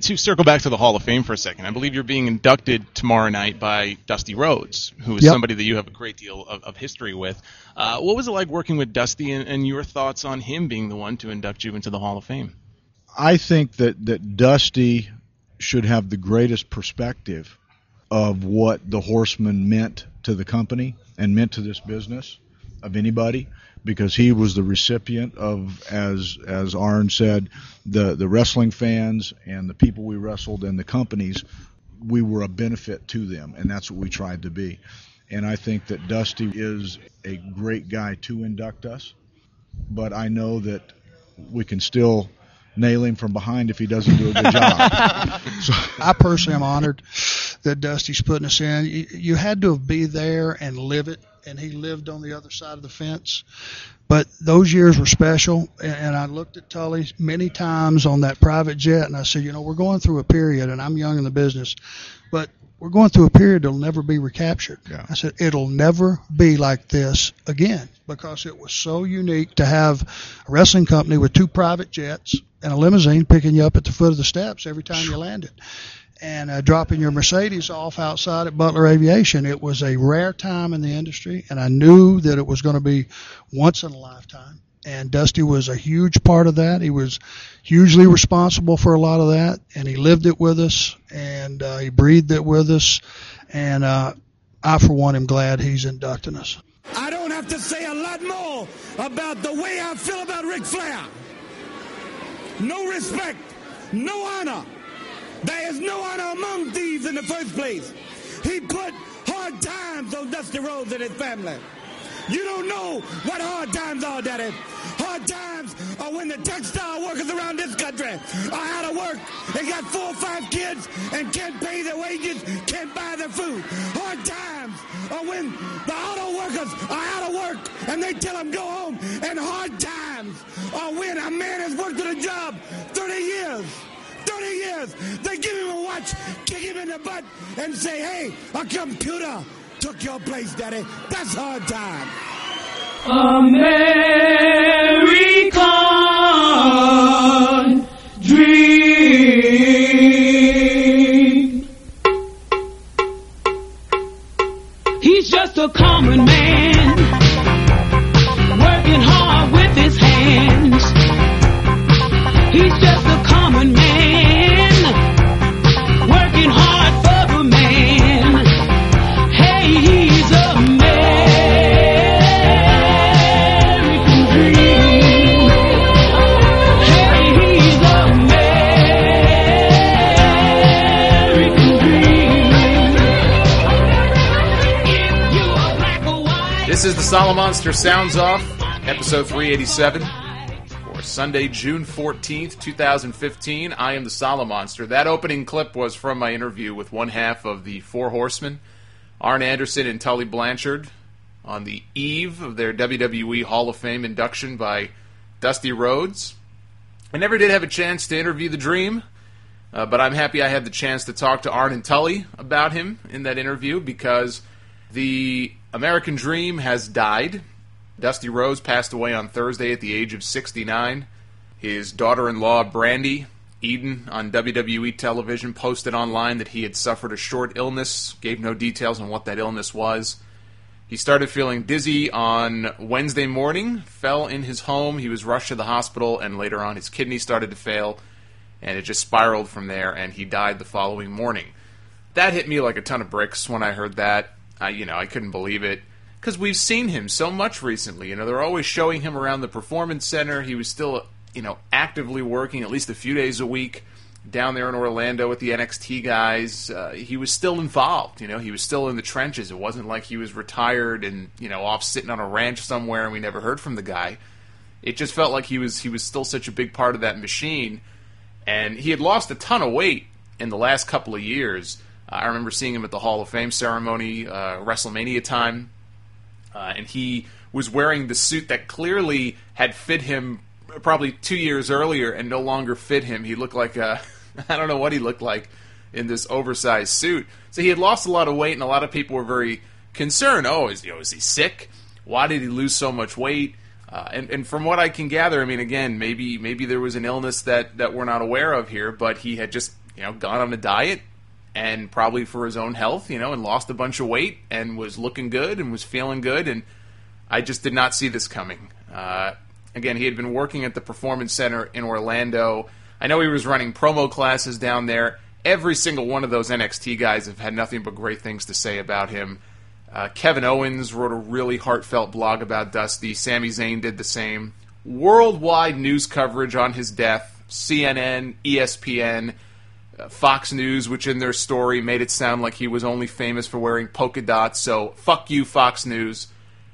to circle back to the Hall of Fame for a second. I believe you're being inducted tomorrow night by Dusty Rhodes, who is somebody that you have a great deal of history with. What was it like working with Dusty, and your thoughts on him being the one to induct you into the Hall of Fame? I think that Dusty should have the greatest perspective of what the Horsemen meant to the company and meant to this business of anybody, because he was the recipient of, as Arn said, the wrestling fans and the people we wrestled and the companies. We were a benefit to them, and that's what we tried to be. And I think that Dusty is a great guy to induct us, but I know that we can still nail him from behind if he doesn't do a good job. So, I personally am honored that Dusty's putting us in. You had to be there and live it, and he lived on the other side of the fence. But those years were special, and I looked at Tully many times on that private jet, and I said, we're going through a period, and I'm young in the business, but we're going through a period that'll never be recaptured. Yeah. I said, it'll never be like this again, because it was so unique to have a wrestling company with 2 private jets and a limousine picking you up at the foot of the steps every time you landed, and dropping your Mercedes off outside at Butler Aviation. It was a rare time in the industry, and I knew that it was going to be once in a lifetime. And Dusty was a huge part of that. He was hugely responsible for a lot of that, and he lived it with us, and he breathed it with us. And I, for one, am glad he's inducting us. I don't have to say a lot more about the way I feel about Ric Flair. No respect, no honor. There is no honor among thieves in the first place. He put hard times on Dusty Rhodes and his family. You don't know what hard times are, Daddy. Hard times are when the textile workers around this country are out of work. They got 4 or 5 kids and can't pay their wages, can't buy their food. Hard times are when the auto workers are out of work and they tell them go home. And hard times are when a man has worked at a job 30 years. 30 years. They give him a watch, kick him in the butt, and say, hey, a computer took your place, Daddy. That's hard time. American dream. He's just a common man, working hard with his hands. He's just a common man, working hard for the man. Hey, he's American dream. Hey, he's American dream. If you are black or white. This is the Solomonster Sounds Off, episode 387. Sunday, June 14th, 2015. I am the Solomonster. That opening clip was from my interview with one half of the Four Horsemen, Arn Anderson and Tully Blanchard, on the eve of their WWE Hall of Fame induction by Dusty Rhodes. I never did have a chance to interview the Dream, but I'm happy I had the chance to talk to Arn and Tully about him in that interview, because the American Dream has died. Dusty Rhodes passed away on Thursday at the age of 69. His daughter-in-law, Brandy Eden, on WWE television, posted online that he had suffered a short illness, gave no details on what that illness was. He started feeling dizzy on Wednesday morning, fell in his home, he was rushed to the hospital, and later on his kidney started to fail, and it just spiraled from there, and he died the following morning. That hit me like a ton of bricks when I heard that. I couldn't believe it. Because we've seen him so much recently. They're always showing him around the Performance Center. He was still, actively working at least a few days a week down there in Orlando with the NXT guys. He was still involved. He was still in the trenches. It wasn't like he was retired and, off sitting on a ranch somewhere and we never heard from the guy. It just felt like he was still such a big part of that machine. And he had lost a ton of weight in the last couple of years. I remember seeing him at the Hall of Fame ceremony, WrestleMania time. And he was wearing the suit that clearly had fit him probably 2 years earlier and no longer fit him. He looked like I don't know what he looked like in this oversized suit. So he had lost a lot of weight, and a lot of people were very concerned. Oh, is he sick? Why did he lose so much weight? And from what I can gather, again, maybe there was an illness that we're not aware of here, but he had just gone on a diet and probably for his own health, and lost a bunch of weight and was looking good and was feeling good. And I just did not see this coming. Again, he had been working at the Performance Center in Orlando. I know he was running promo classes down there. Every single one of those NXT guys have had nothing but great things to say about him. Kevin Owens wrote a really heartfelt blog about Dusty. Sami Zayn did the same. Worldwide news coverage on his death. CNN, ESPN, Fox News, which in their story made it sound like he was only famous for wearing polka dots, so fuck you, Fox News.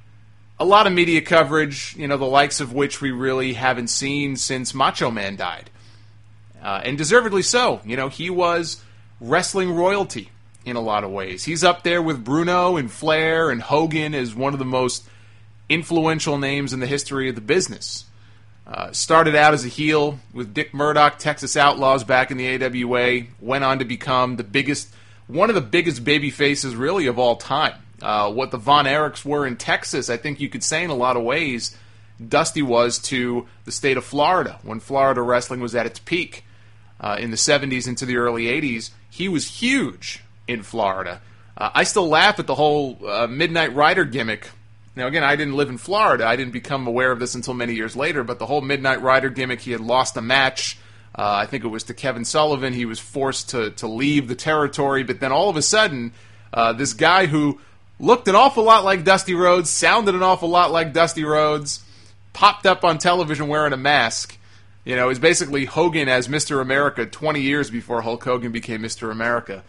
A lot of media coverage, the likes of which we really haven't seen since Macho Man died. And deservedly so. He was wrestling royalty in a lot of ways. He's up there with Bruno and Flair and Hogan as one of the most influential names in the history of the business. Started out as a heel with Dick Murdoch, Texas Outlaws back in the AWA. Went on to become one of the biggest baby faces really of all time. What the Von Erichs were in Texas, I think you could say in a lot of ways, Dusty was to the state of Florida when Florida wrestling was at its peak. In the 70s into the early 80s, he was huge in Florida. I still laugh at the whole Midnight Rider gimmick. Now, again, I didn't live in Florida. I didn't become aware of this until many years later, but the whole Midnight Rider gimmick, he had lost a match. I think it was to Kevin Sullivan. He was forced to leave the territory, but then all of a sudden, this guy who looked an awful lot like Dusty Rhodes, sounded an awful lot like Dusty Rhodes, popped up on television wearing a mask. Is basically Hogan as Mr. America 20 years before Hulk Hogan became Mr. America.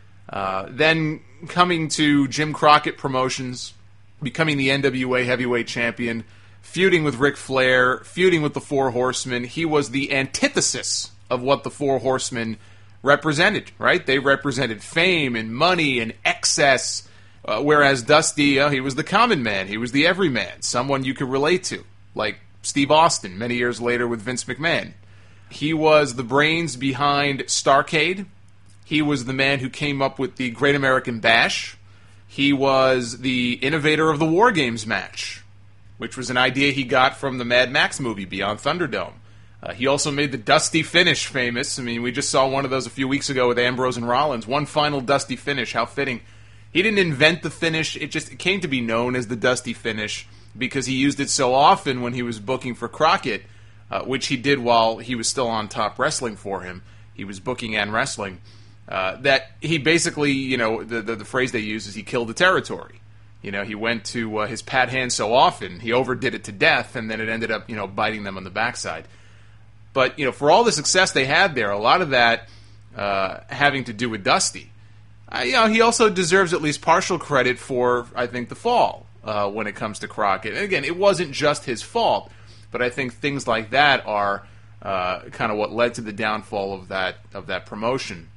Then coming to Jim Crockett Promotions, becoming the NWA Heavyweight Champion, feuding with Ric Flair, feuding with the Four Horsemen. He was the antithesis of what the Four Horsemen represented, right? They represented fame and money and excess, whereas Dusty, he was the common man. He was the everyman, someone you could relate to, like Steve Austin many years later with Vince McMahon. He was the brains behind Starrcade. He was the man who came up with the Great American Bash. He was the innovator of the War Games match, which was an idea he got from the Mad Max movie, Beyond Thunderdome. He also made the Dusty Finish famous. I mean, we just saw one of those a few weeks ago with Ambrose and Rollins. One final Dusty Finish, how fitting. He didn't invent the finish. It came to be known as the Dusty Finish because he used it so often when he was booking for Crockett, which he did while he was still on Top Wrestling for him. He was booking and wrestling. That he basically, the phrase they use is he killed the territory. He went to his pat hand so often, he overdid it to death, and then it ended up, biting them on the backside. But, for all the success they had there, a lot of that having to do with Dusty. He also deserves at least partial credit for, I think, the fall when it comes to Crockett. And again, it wasn't just his fault, but I think things like that are kind of what led to the downfall of that promotion.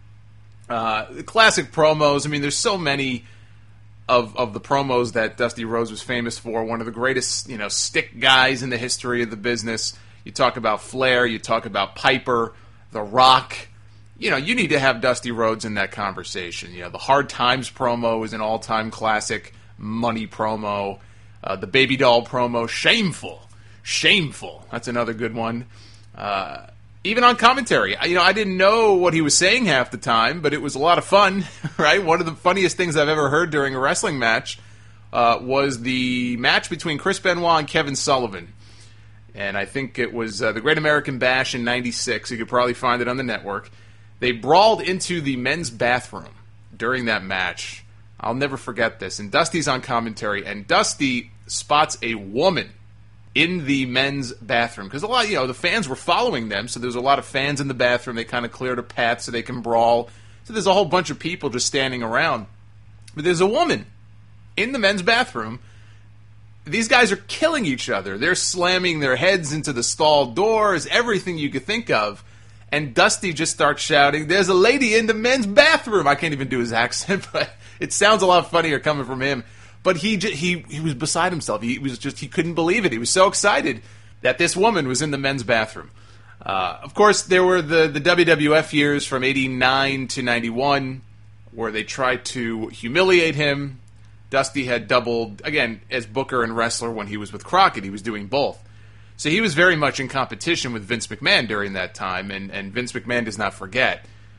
Classic promos. I mean, there's so many of the promos that Dusty Rhodes was famous for. One of the greatest, stick guys in the history of the business. You talk about Flair, you talk about Piper, The Rock. You need to have Dusty Rhodes in that conversation. The Hard Times promo is an all-time classic. Money promo. The Baby Doll promo, shameful. That's another good one. Even on commentary, I didn't know what he was saying half the time, but it was a lot of fun, right? One of the funniest things I've ever heard during a wrestling match was the match between Chris Benoit and Kevin Sullivan. And I think it was the Great American Bash in '96. You could probably find it on the network. They brawled into the men's bathroom during that match. I'll never forget this. And Dusty's on commentary, and Dusty spots a woman in the men's bathroom, because a lot, the fans were following them, so there's a lot of fans in the bathroom. They kind of cleared a path so they can brawl. So there's a whole bunch of people just standing around. But there's a woman in the men's bathroom. These guys are killing each other. They're slamming their heads into the stall doors, everything you could think of. And Dusty just starts shouting, "There's a lady in the men's bathroom!" I can't even do his accent, but it sounds a lot funnier coming from him. But he was beside himself. He couldn't believe it. He was so excited that this woman was in the men's bathroom. Of course, there were the WWF years from '89 to '91 where they tried to humiliate him. Dusty had doubled, again, as booker and wrestler when he was with Crockett. He was doing both. So he was very much in competition with Vince McMahon during that time, and Vince McMahon does not forget.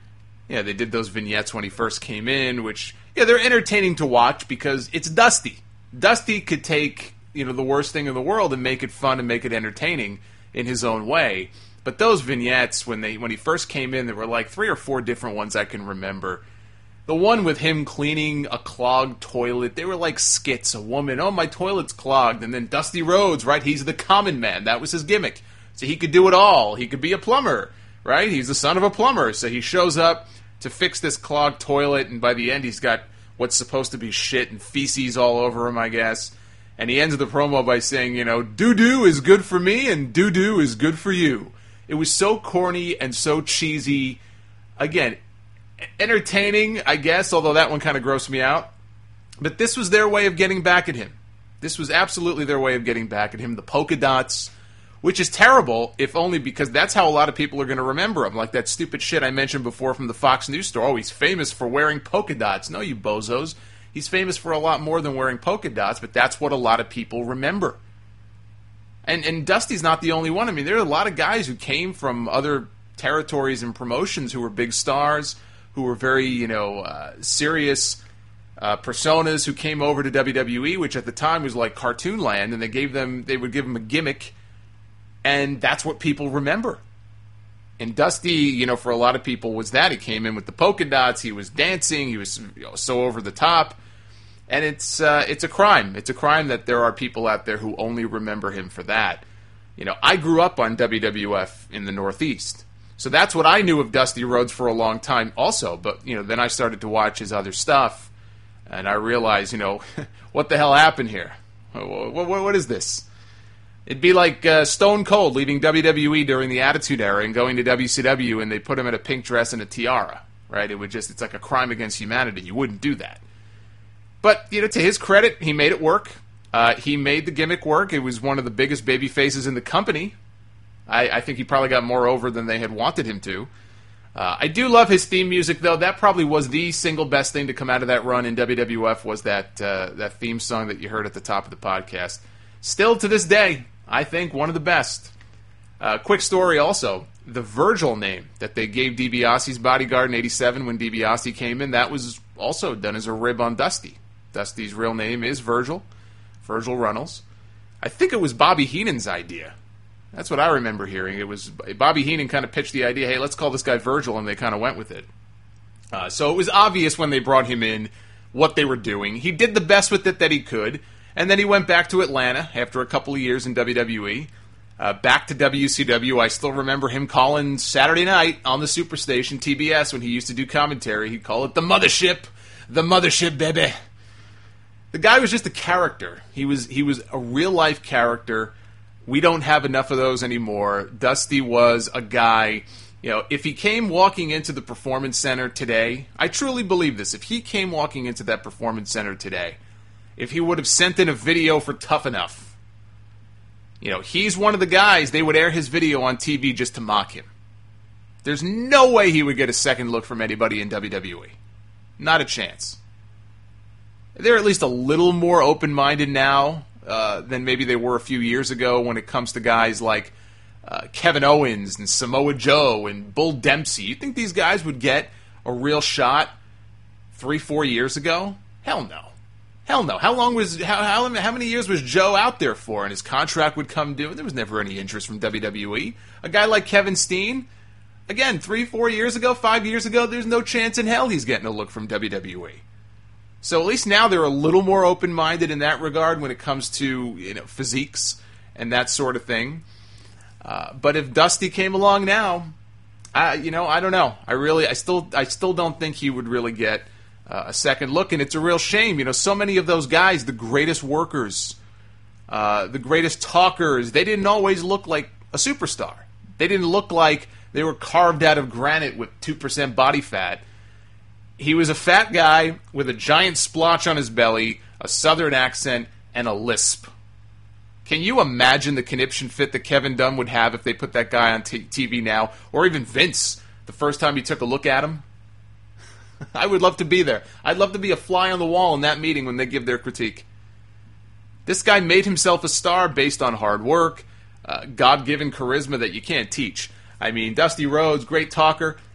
Yeah, they did those vignettes when he first came in, which, yeah, they're entertaining to watch because it's Dusty. Dusty could take, the worst thing in the world and make it fun and make it entertaining in his own way. But those vignettes, when he first came in, there were like 3 or 4 different ones I can remember. The one with him cleaning a clogged toilet, they were like skits. A woman, oh, my toilet's clogged. And then Dusty Rhodes, right? He's the common man. That was his gimmick. So he could do it all. He could be a plumber, right? He's the son of a plumber. So he shows up to fix this clogged toilet, and by the end he's got what's supposed to be shit and feces all over him, I guess. And he ends the promo by saying, doo-doo is good for me and doo-doo is good for you. It was so corny and so cheesy. Again, entertaining, I guess, although that one kind of grossed me out. But this was their way of getting back at him. This was absolutely their way of getting back at him. The polka dots, which is terrible, if only because that's how a lot of people are going to remember him. Like that stupid shit I mentioned before from the Fox News store. Oh, he's famous for wearing polka dots. No, you bozos. He's famous for a lot more than wearing polka dots, but that's what a lot of people remember. And Dusty's not the only one. I mean, there are a lot of guys who came from other territories and promotions who were big stars, who were very, serious personas, who came over to WWE, which at the time was like cartoon land, and they would give them a gimmick, and that's what people remember. And Dusty, for a lot of people was that. He came in with the polka dots, he was dancing, he was so over the top. And it's a crime. It's a crime that there are people out there who only remember him for that. I grew up on WWF in the Northeast. So that's what I knew of Dusty Rhodes for a long time also. But, then I started to watch his other stuff, and I realized, what the hell happened here? What is this? It'd be like Stone Cold leaving WWE during the Attitude Era and going to WCW, and they put him in a pink dress and a tiara, right? It's like a crime against humanity. You wouldn't do that. But, to his credit, he made it work. He made the gimmick work. It was one of the biggest baby faces in the company. I think he probably got more over than they had wanted him to. I do love his theme music, though. That probably was the single best thing to come out of that run in WWF was that theme song that you heard at the top of the podcast. Still, to this day, I think one of the best. Quick story also. The Virgil name that they gave DiBiase's bodyguard in '87 when DiBiase came in, that was also done as a rib on Dusty. Dusty's real name is Virgil Runnels. I think it was Bobby Heenan's idea. That's what I remember hearing. It was Bobby Heenan kind of pitched the idea, hey, let's call this guy Virgil, and they kind of went with it. So it was obvious when they brought him in what they were doing. He did the best with it that he could, and then he went back to Atlanta after a couple of years in WWE. Back to WCW. I still remember him calling Saturday night on the Superstation, TBS, when he used to do commentary. He'd call it the Mothership, baby. The guy was just a character. He was a real-life character. We don't have enough of those anymore. Dusty was a guy, if he came walking into the Performance Center today, I truly believe this. If he came walking into that Performance Center today, if he would have sent in a video for Tough Enough, he's one of the guys, they would air his video on TV just to mock him. There's no way he would get a second look from anybody in WWE. Not a chance. They're at least a little more open-minded now than maybe they were a few years ago when it comes to guys like Kevin Owens and Samoa Joe and Bull Dempsey. You think these guys would get a real shot 3-4 years ago? Hell no. Hell no. How many years was Joe out there for? And his contract would come due. There was never any interest from WWE. A guy like Kevin Steen, again, 3-4 years ago, 5 years ago, there's no chance in hell he's getting a look from WWE. So at least now they're a little more open-minded in that regard when it comes to physiques and that sort of thing. But if Dusty came along now, I don't know. I still don't think he would really get a second look, and it's a real shame. So many of those guys, the greatest workers, the greatest talkers, they didn't always look like a superstar. They didn't look like they were carved out of granite with 2% body fat. He was a fat guy with a giant splotch on his belly, a southern accent, and a lisp. Can you imagine the conniption fit that Kevin Dunn would have if they put that guy on TV now? Or even Vince, the first time he took a look at him? I would love to be there. I'd love to be a fly on the wall in that meeting when they give their critique. This guy made himself a star based on hard work, God-given charisma that you can't teach. I mean, Dusty Rhodes, great talker.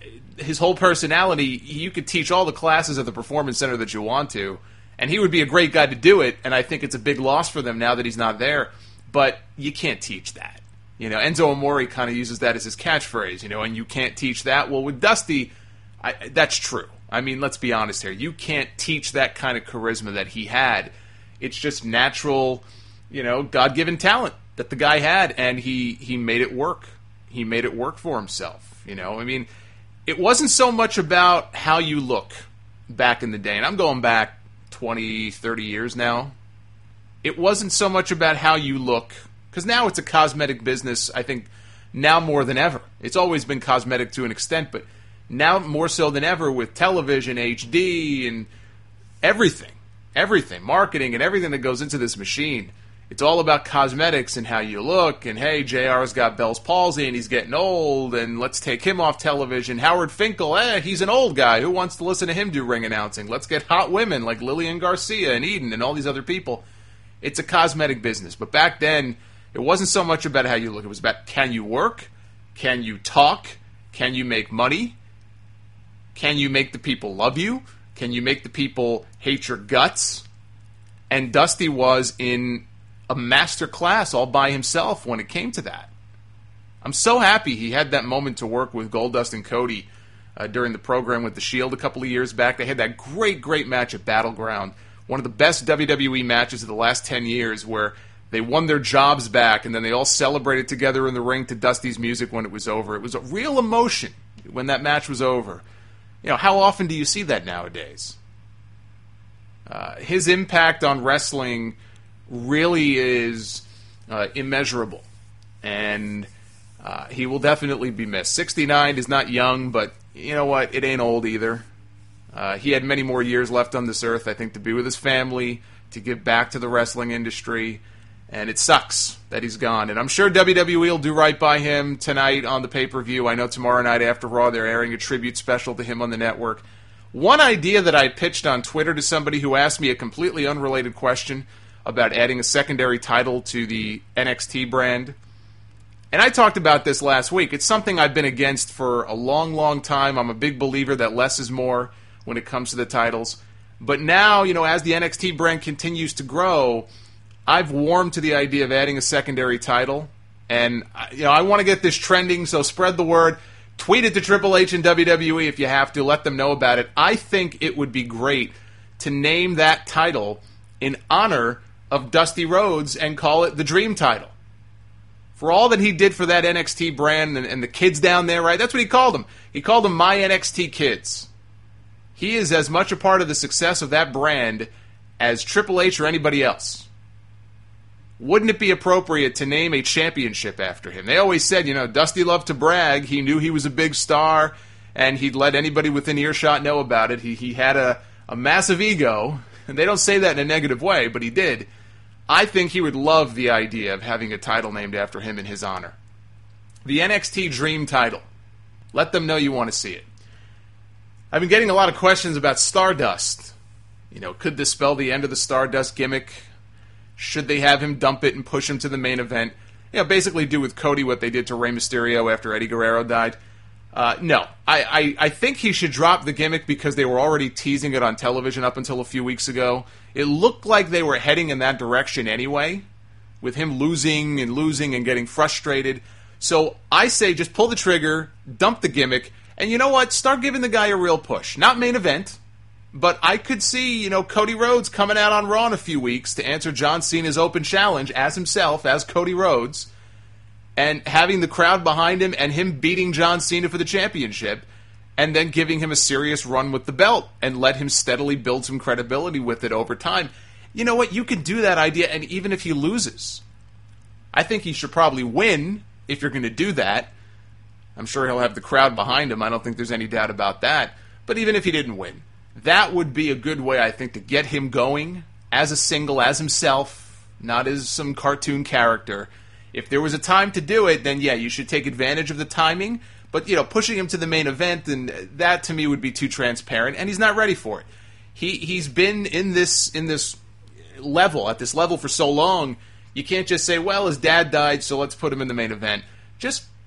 his whole personality, you could teach all the classes at the Performance Center that you want to, and he would be a great guy to do it, and I think it's a big loss for them now that he's not there. But you can't teach that. Enzo Amore kind of uses that as his catchphrase, and you can't teach that. Well, with Dusty, that's true. I mean, let's be honest here. You can't teach that kind of charisma that he had. It's just natural, God-given talent that the guy had, and he made it work. He made it work for himself, I mean, it wasn't so much about how you look back in the day, and I'm going back 20, 30 years now. It wasn't so much about how you look, because now it's a cosmetic business, I think, now more than ever. It's always been cosmetic to an extent, but now more so than ever with television, HD, and everything, marketing and everything that goes into this machine. It's all about cosmetics and how you look, and hey, JR's got Bell's palsy and he's getting old, and let's take him off television. Howard Finkel, he's an old guy. Who wants to listen to him do ring announcing? Let's get hot women like Lillian Garcia and Eden and all these other people. It's a cosmetic business. But back then, it wasn't so much about how you look. It was about, can you work? Can you talk? Can you make money? Can you make the people love you? Can you make the people hate your guts? And Dusty was in a master class all by himself when it came to that. I'm so happy he had that moment to work with Goldust and Cody during the program with The Shield a couple of years back. They had that great match at Battleground, one of the best WWE matches of the last 10 years, where they won their jobs back and then they all celebrated together in the ring to Dusty's music when it was over. It was a real emotion when that match was over. How often do you see that nowadays? His impact on wrestling really is immeasurable, and he will definitely be missed. 69 is not young, but you know what? It ain't old either. He had many more years left on this earth, I think, to be with his family, to give back to the wrestling industry, and it sucks that he's gone. And I'm sure WWE will do right by him tonight on the pay-per-view. I know tomorrow night after Raw they're airing a tribute special to him on the network. One idea that I pitched on Twitter to somebody who asked me a completely unrelated question about adding a secondary title to the NXT brand. And I talked about this last week. It's something I've been against for a long time. I'm a big believer that less is more when it comes to the titles. But now, as the NXT brand continues to grow, I've warmed to the idea of adding a secondary title. And, I want to get this trending, so spread the word. Tweet it to Triple H and WWE if you have to. Let them know about it. I think it would be great to name that title in honor of Dusty Rhodes and call it the Dream title. For all that he did for that NXT brand and the kids down there, right? That's what he called them. He called them My NXT Kids. He is as much a part of the success of that brand as Triple H or anybody else. Wouldn't it be appropriate to name a championship after him? They always said, Dusty loved to brag. He knew he was a big star, and he'd let anybody within earshot know about it. He had a massive ego, and they don't say that in a negative way, but he did. I think he would love the idea of having a title named after him in his honor. The NXT Dream title. Let them know you want to see it. I've been getting a lot of questions about Stardust. Could this spell the end of the Stardust gimmick? Should they have him dump it and push him to the main event? Basically do with Cody what they did to Rey Mysterio after Eddie Guerrero died. No. I think he should drop the gimmick because they were already teasing it on television up until a few weeks ago. It looked like they were heading in that direction anyway, with him losing and getting frustrated. So I say just pull the trigger, dump the gimmick, and you know what? Start giving the guy a real push. Not main event, but I could see, Cody Rhodes coming out on Raw in a few weeks to answer John Cena's open challenge as himself, as Cody Rhodes, and having the crowd behind him and him beating John Cena for the championship, and then giving him a serious run with the belt and let him steadily build some credibility with it over time. You know what? You can do that idea, and even if he loses, I think he should probably win if you're going to do that. I'm sure he'll have the crowd behind him. I don't think there's any doubt about that. But even if he didn't win, that would be a good way, I think, to get him going as a single, as himself, not as some cartoon character. If there was a time to do it, then yeah, you should take advantage of the timing. But, pushing him to the main event, and that to me would be too transparent, and he's not ready for it. He's been in this level, at this level for so long, you can't just say, well, his dad died, so let's put him in the main event. Just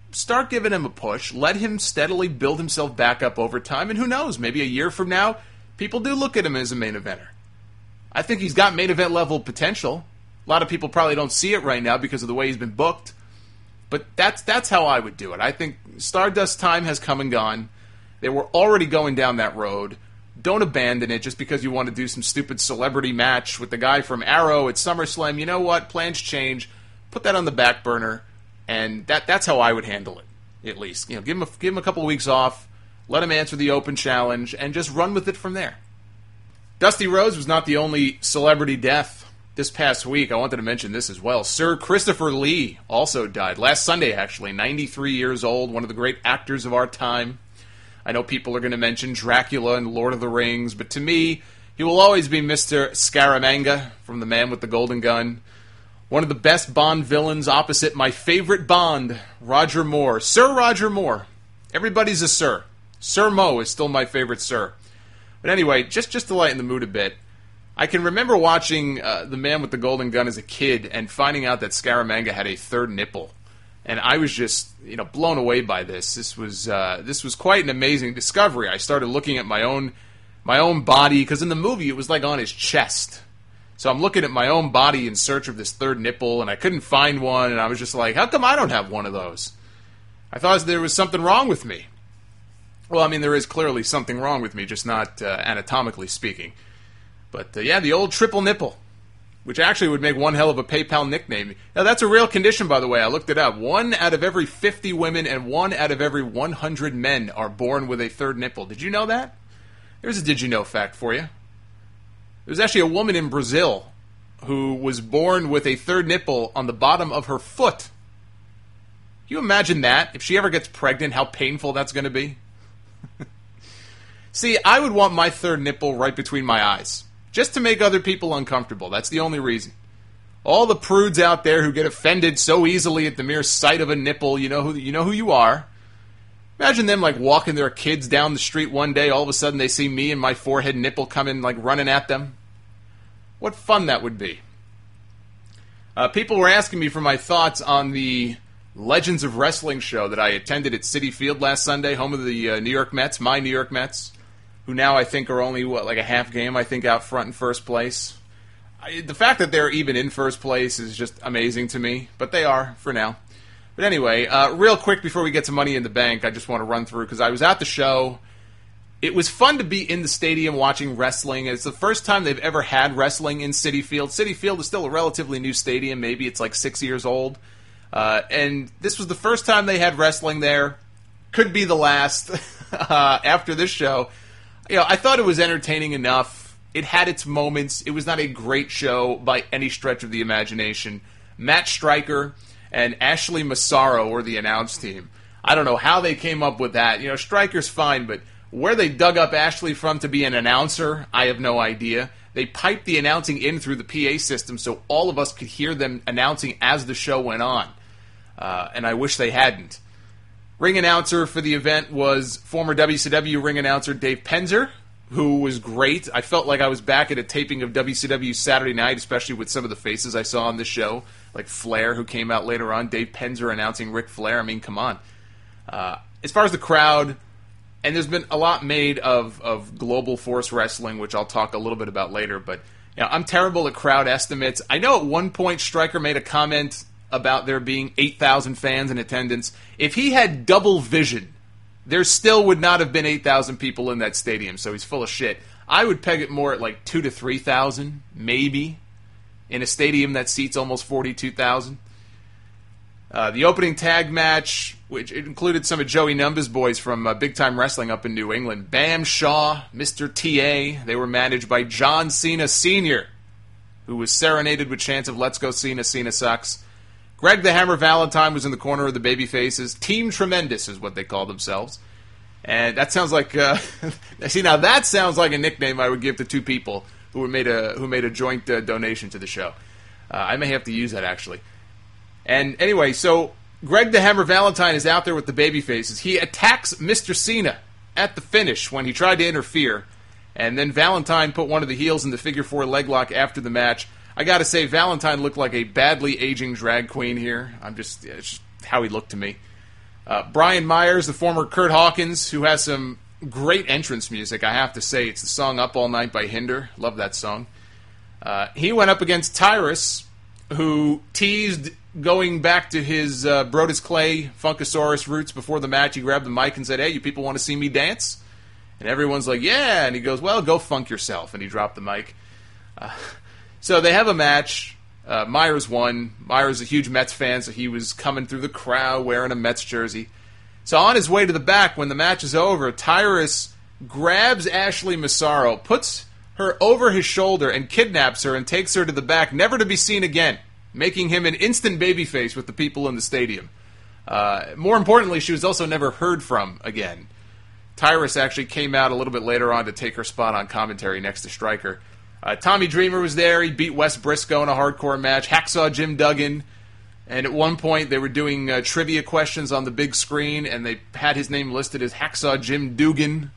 start giving him a push. Let him steadily build himself back up over time, and who knows, maybe a year from now, people do look at him as a main eventer. I think he's got main event level potential. A lot of people probably don't see it right now because of the way he's been booked. But that's how I would do it. I think Stardust time has come and gone. They were already going down that road. Don't abandon it just because you want to do some stupid celebrity match with the guy from Arrow at SummerSlam. You know what? Plans change. Put that on the back burner, and that's how I would handle it. At least, give him a couple of weeks off, let him answer the open challenge, and just run with it from there. Dusty Rhodes was not the only celebrity death this past week. I wanted to mention this as well. Sir Christopher Lee also died last Sunday, actually, 93 years old, one of the great actors of our time. I know people are going to mention Dracula and Lord of the Rings, but to me, he will always be Mr. Scaramanga from The Man with the Golden Gun. One of the best Bond villains opposite my favorite Bond, Roger Moore. Sir Roger Moore. Everybody's a Sir. Sir Mo is still my favorite Sir. But anyway, just to lighten the mood a bit, I can remember watching The Man with the Golden Gun as a kid and finding out that Scaramanga had a third nipple. And I was just, blown away by this. This was quite an amazing discovery. I started looking at my own body, because in the movie it was like on his chest. So I'm looking at my own body in search of this third nipple, and I couldn't find one, and I was just like, how come I don't have one of those? I thought there was something wrong with me. Well, I mean, there is clearly something wrong with me, just not anatomically speaking. But, the old triple nipple, which actually would make one hell of a PayPal nickname. Now, that's a real condition, by the way. I looked it up. 1 out of every 50 women and 1 out of every 100 men are born with a third nipple. Did you know that? There's a did you know fact for you. There's actually a woman in Brazil who was born with a third nipple on the bottom of her foot. Can you imagine that? If she ever gets pregnant, how painful that's going to be? See, I would want my third nipple right between my eyes, just to make other people uncomfortable. That's the only reason. All the prudes out there who get offended so easily at the mere sight of a nipple, you know who you are. Imagine them walking their kids down the street one day, all of a sudden they see me and my forehead nipple coming running at them. What fun that would be. People were asking me for my thoughts on the Legends of Wrestling show that I attended at Citi Field last Sunday, home of the New York Mets, my New York Mets, who now I think are only, a half game, I think, out front in first place. The fact that they're even in first place is just amazing to me, but they are for now. But anyway, real quick before we get to Money in the Bank, I just want to run through, because I was at the show. It was fun to be in the stadium watching wrestling. It's the first time they've ever had wrestling in Citi Field. Citi Field is still a relatively new stadium. Maybe it's 6 years old. And this was the first time they had wrestling there. Could be the last after this show. I thought it was entertaining enough. It had its moments. It was not a great show by any stretch of the imagination. Matt Stryker and Ashley Massaro were the announce team. I don't know how they came up with that. Stryker's fine, but where they dug up Ashley from to be an announcer, I have no idea. They piped the announcing in through the PA system so all of us could hear them announcing as the show went on. And I wish they hadn't. Ring announcer for the event was former WCW ring announcer Dave Penzer, who was great. I felt like I was back at a taping of WCW Saturday Night, especially with some of the faces I saw on the show, like Flair, who came out later on, Dave Penzer announcing Ric Flair. I mean, come on. As far as the crowd, and there's been a lot made of Global Force Wrestling, which I'll talk a little bit about later, but I'm terrible at crowd estimates. I know at one point Stryker made a comment about there being 8,000 fans in attendance. If he had double vision, there still would not have been 8,000 people in that stadium, so he's full of shit. I would peg it more at 2,000 to 3,000, maybe, in a stadium that seats almost 42,000. The opening tag match, which included some of Joey Numba's boys from Big Time Wrestling up in New England. Bam Shaw, Mr. TA. They were managed by John Cena Sr., who was serenaded with chants of "Let's go Cena, Cena sucks." Greg the Hammer Valentine was in the corner of the baby faces. Team Tremendous is what they call themselves. And that sounds like... see, now that sounds like a nickname I would give to two people who made a joint donation to the show. I may have to use that, actually. And anyway, so Greg the Hammer Valentine is out there with the baby faces. He attacks Mr. Cena at the finish when he tried to interfere. And then Valentine put one of the heels in the figure four leg lock after the match. I gotta say, Valentine looked like a badly aging drag queen here. It's just how he looked to me. Brian Myers, the former Kurt Hawkins, who has some great entrance music, I have to say. It's the song Up All Night by Hinder. Love that song. He went up against Tyrus, who teased going back to his Brodus Clay Funkasaurus roots before the match. He grabbed the mic and said, "Hey, you people want to see me dance?" And everyone's like, "Yeah." And he goes, "Well, go funk yourself." And he dropped the mic. So they have a match. Myers won. Myers is a huge Mets fan, so he was coming through the crowd wearing a Mets jersey. So on his way to the back, when the match is over, Tyrus grabs Ashley Massaro, puts her over his shoulder, and kidnaps her and takes her to the back, never to be seen again, making him an instant babyface with the people in the stadium. More importantly, she was also never heard from again. Tyrus actually came out a little bit later on to take her spot on commentary next to Stryker. Tommy Dreamer was there. He beat Wes Briscoe in a hardcore match. Hacksaw Jim Duggan. And at one point, they were doing trivia questions on the big screen, and they had his name listed as Hacksaw Jim Dugan.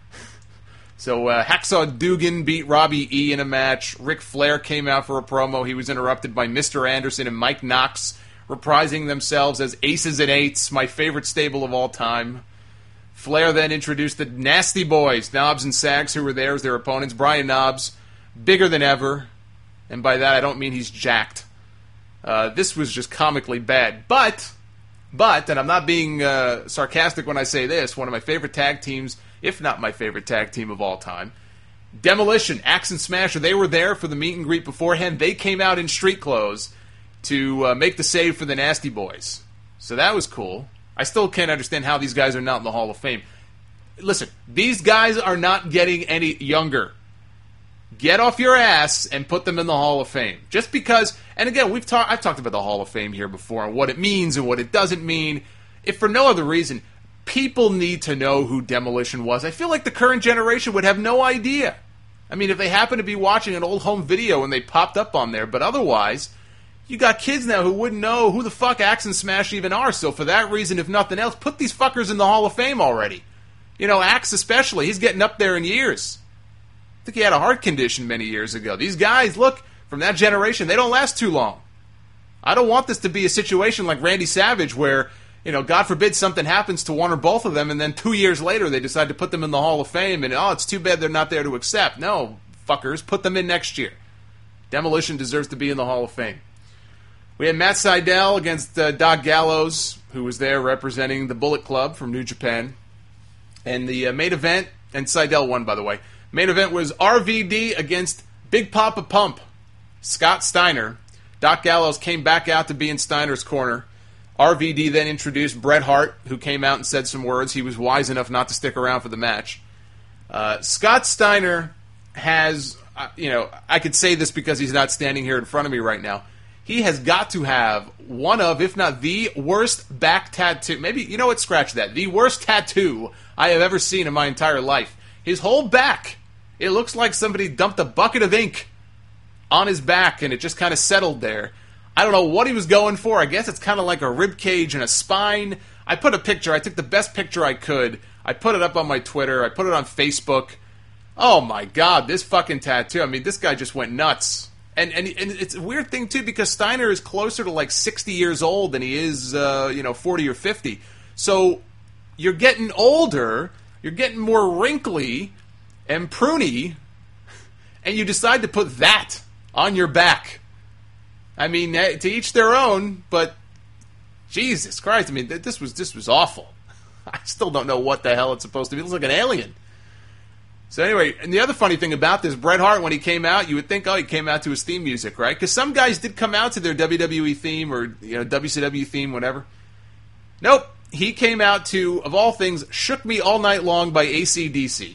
So Hacksaw Dugan beat Robbie E. in a match. Ric Flair came out for a promo. He was interrupted by Mr. Anderson and Mike Knox, reprising themselves as Aces and Eights, my favorite stable of all time. Flair then introduced the Nasty Boys, Knobbs and Sags, who were there as their opponents. Brian Knobbs, bigger than ever, and by that I don't mean he's jacked. This was just comically bad. But, and I'm not being sarcastic when I say this, one of my favorite tag teams, if not my favorite tag team of all time, Demolition, Axe and Smasher, they were there for the meet and greet beforehand. They came out in street clothes to make the save for the Nasty Boys. So that was cool. I still can't understand how these guys are not in the Hall of Fame. Listen, these guys are not getting any younger. Get off your ass and put them in the Hall of Fame. Just because, and again, I've talked about the Hall of Fame here before and what it means and what it doesn't mean. If for no other reason, people need to know who Demolition was. I feel like the current generation would have no idea. I mean, if they happen to be watching an old home video and they popped up on there, but otherwise, you got kids now who wouldn't know who the fuck Axe and Smash even are. So for that reason, if nothing else, put these fuckers in the Hall of Fame already. You know, Axe especially, he's getting up there in years. I think he had a heart condition many years ago. These guys, look, from that generation, they don't last too long. I don't want this to be a situation like Randy Savage where, you know, God forbid something happens to one or both of them and then 2 years later they decide to put them in the Hall of Fame and, oh, it's too bad they're not there to accept. No, fuckers, put them in next year. Demolition deserves to be in the Hall of Fame. We had Matt Sydal against Doc Gallows, who was there representing the Bullet Club from New Japan. And the main event, and Sydal won, by the way, main event was RVD against Big Papa Pump, Scott Steiner. Doc Gallows came back out to be in Steiner's corner. RVD then introduced Bret Hart, who came out and said some words. He was wise enough not to stick around for the match. Scott Steiner has, I could say this because he's not standing here in front of me right now. He has got to have one of, if not the worst back tattoo. Maybe, you know what, scratch that. The worst tattoo I have ever seen in my entire life. His whole back, it looks like somebody dumped a bucket of ink on his back and it just kind of settled there. I don't know what he was going for. I guess it's kind of like a rib cage and a spine. I put a picture. I took the best picture I could. I put it up on my Twitter. I put it on Facebook. Oh my God, this fucking tattoo. I mean, this guy just went nuts. And it's a weird thing, too, because Steiner is closer to like 60 years old than he is, 40 or 50. So you're getting older, you're getting more wrinkly and pruny, and you decide to put that on your back. I mean, to each their own, but Jesus Christ, I mean, this was awful. I still don't know what the hell it's supposed to be. It looks like an alien. So anyway, and the other funny thing about this, Bret Hart, when he came out, you would think, oh, he came out to his theme music, right? Because some guys did come out to their WWE theme or WCW theme, whatever. Nope. He came out to, of all things, Shook Me All Night Long by AC/DC.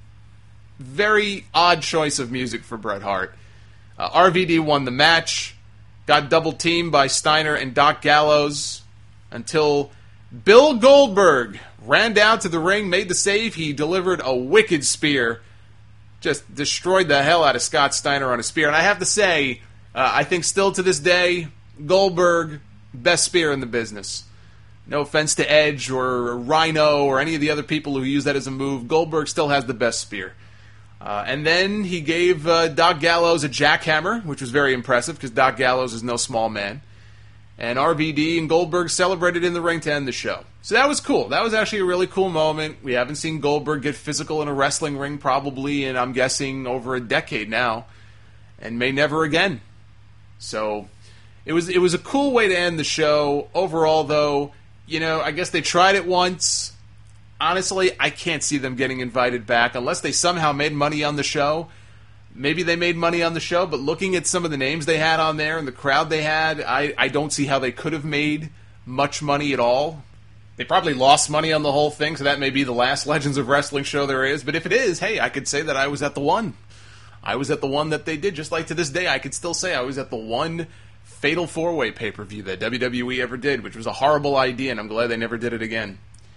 Very odd choice of music for Bret Hart. RVD won the match, got double-teamed by Steiner and Doc Gallows until Bill Goldberg ran down to the ring, made the save. He delivered a wicked spear. Just destroyed the hell out of Scott Steiner on a spear. And I have to say, I think still to this day, Goldberg, best spear in the business. No offense to Edge or Rhino or any of the other people who use that as a move. Goldberg still has the best spear. And then he gave Doc Gallows a jackhammer, which was very impressive because Doc Gallows is no small man. And RVD and Goldberg celebrated in the ring to end the show. So that was cool. That was actually a really cool moment. We haven't seen Goldberg get physical in a wrestling ring probably in, I'm guessing, over a decade now, and may never again. So it was a cool way to end the show. Overall, though, I guess they tried it once. Honestly, I can't see them getting invited back unless they somehow made money on the show. Maybe they made money on the show, but looking at some of the names they had on there and the crowd they had, I don't see how they could have made much money at all. They probably lost money on the whole thing, so that may be the last Legends of Wrestling show there is. But if it is, hey, I could say that I was at the one. I was at the one that they did. Just like to this day, I could still say I was at the one Fatal 4-Way pay-per-view that WWE ever did, which was a horrible idea, and I'm glad they never did it again.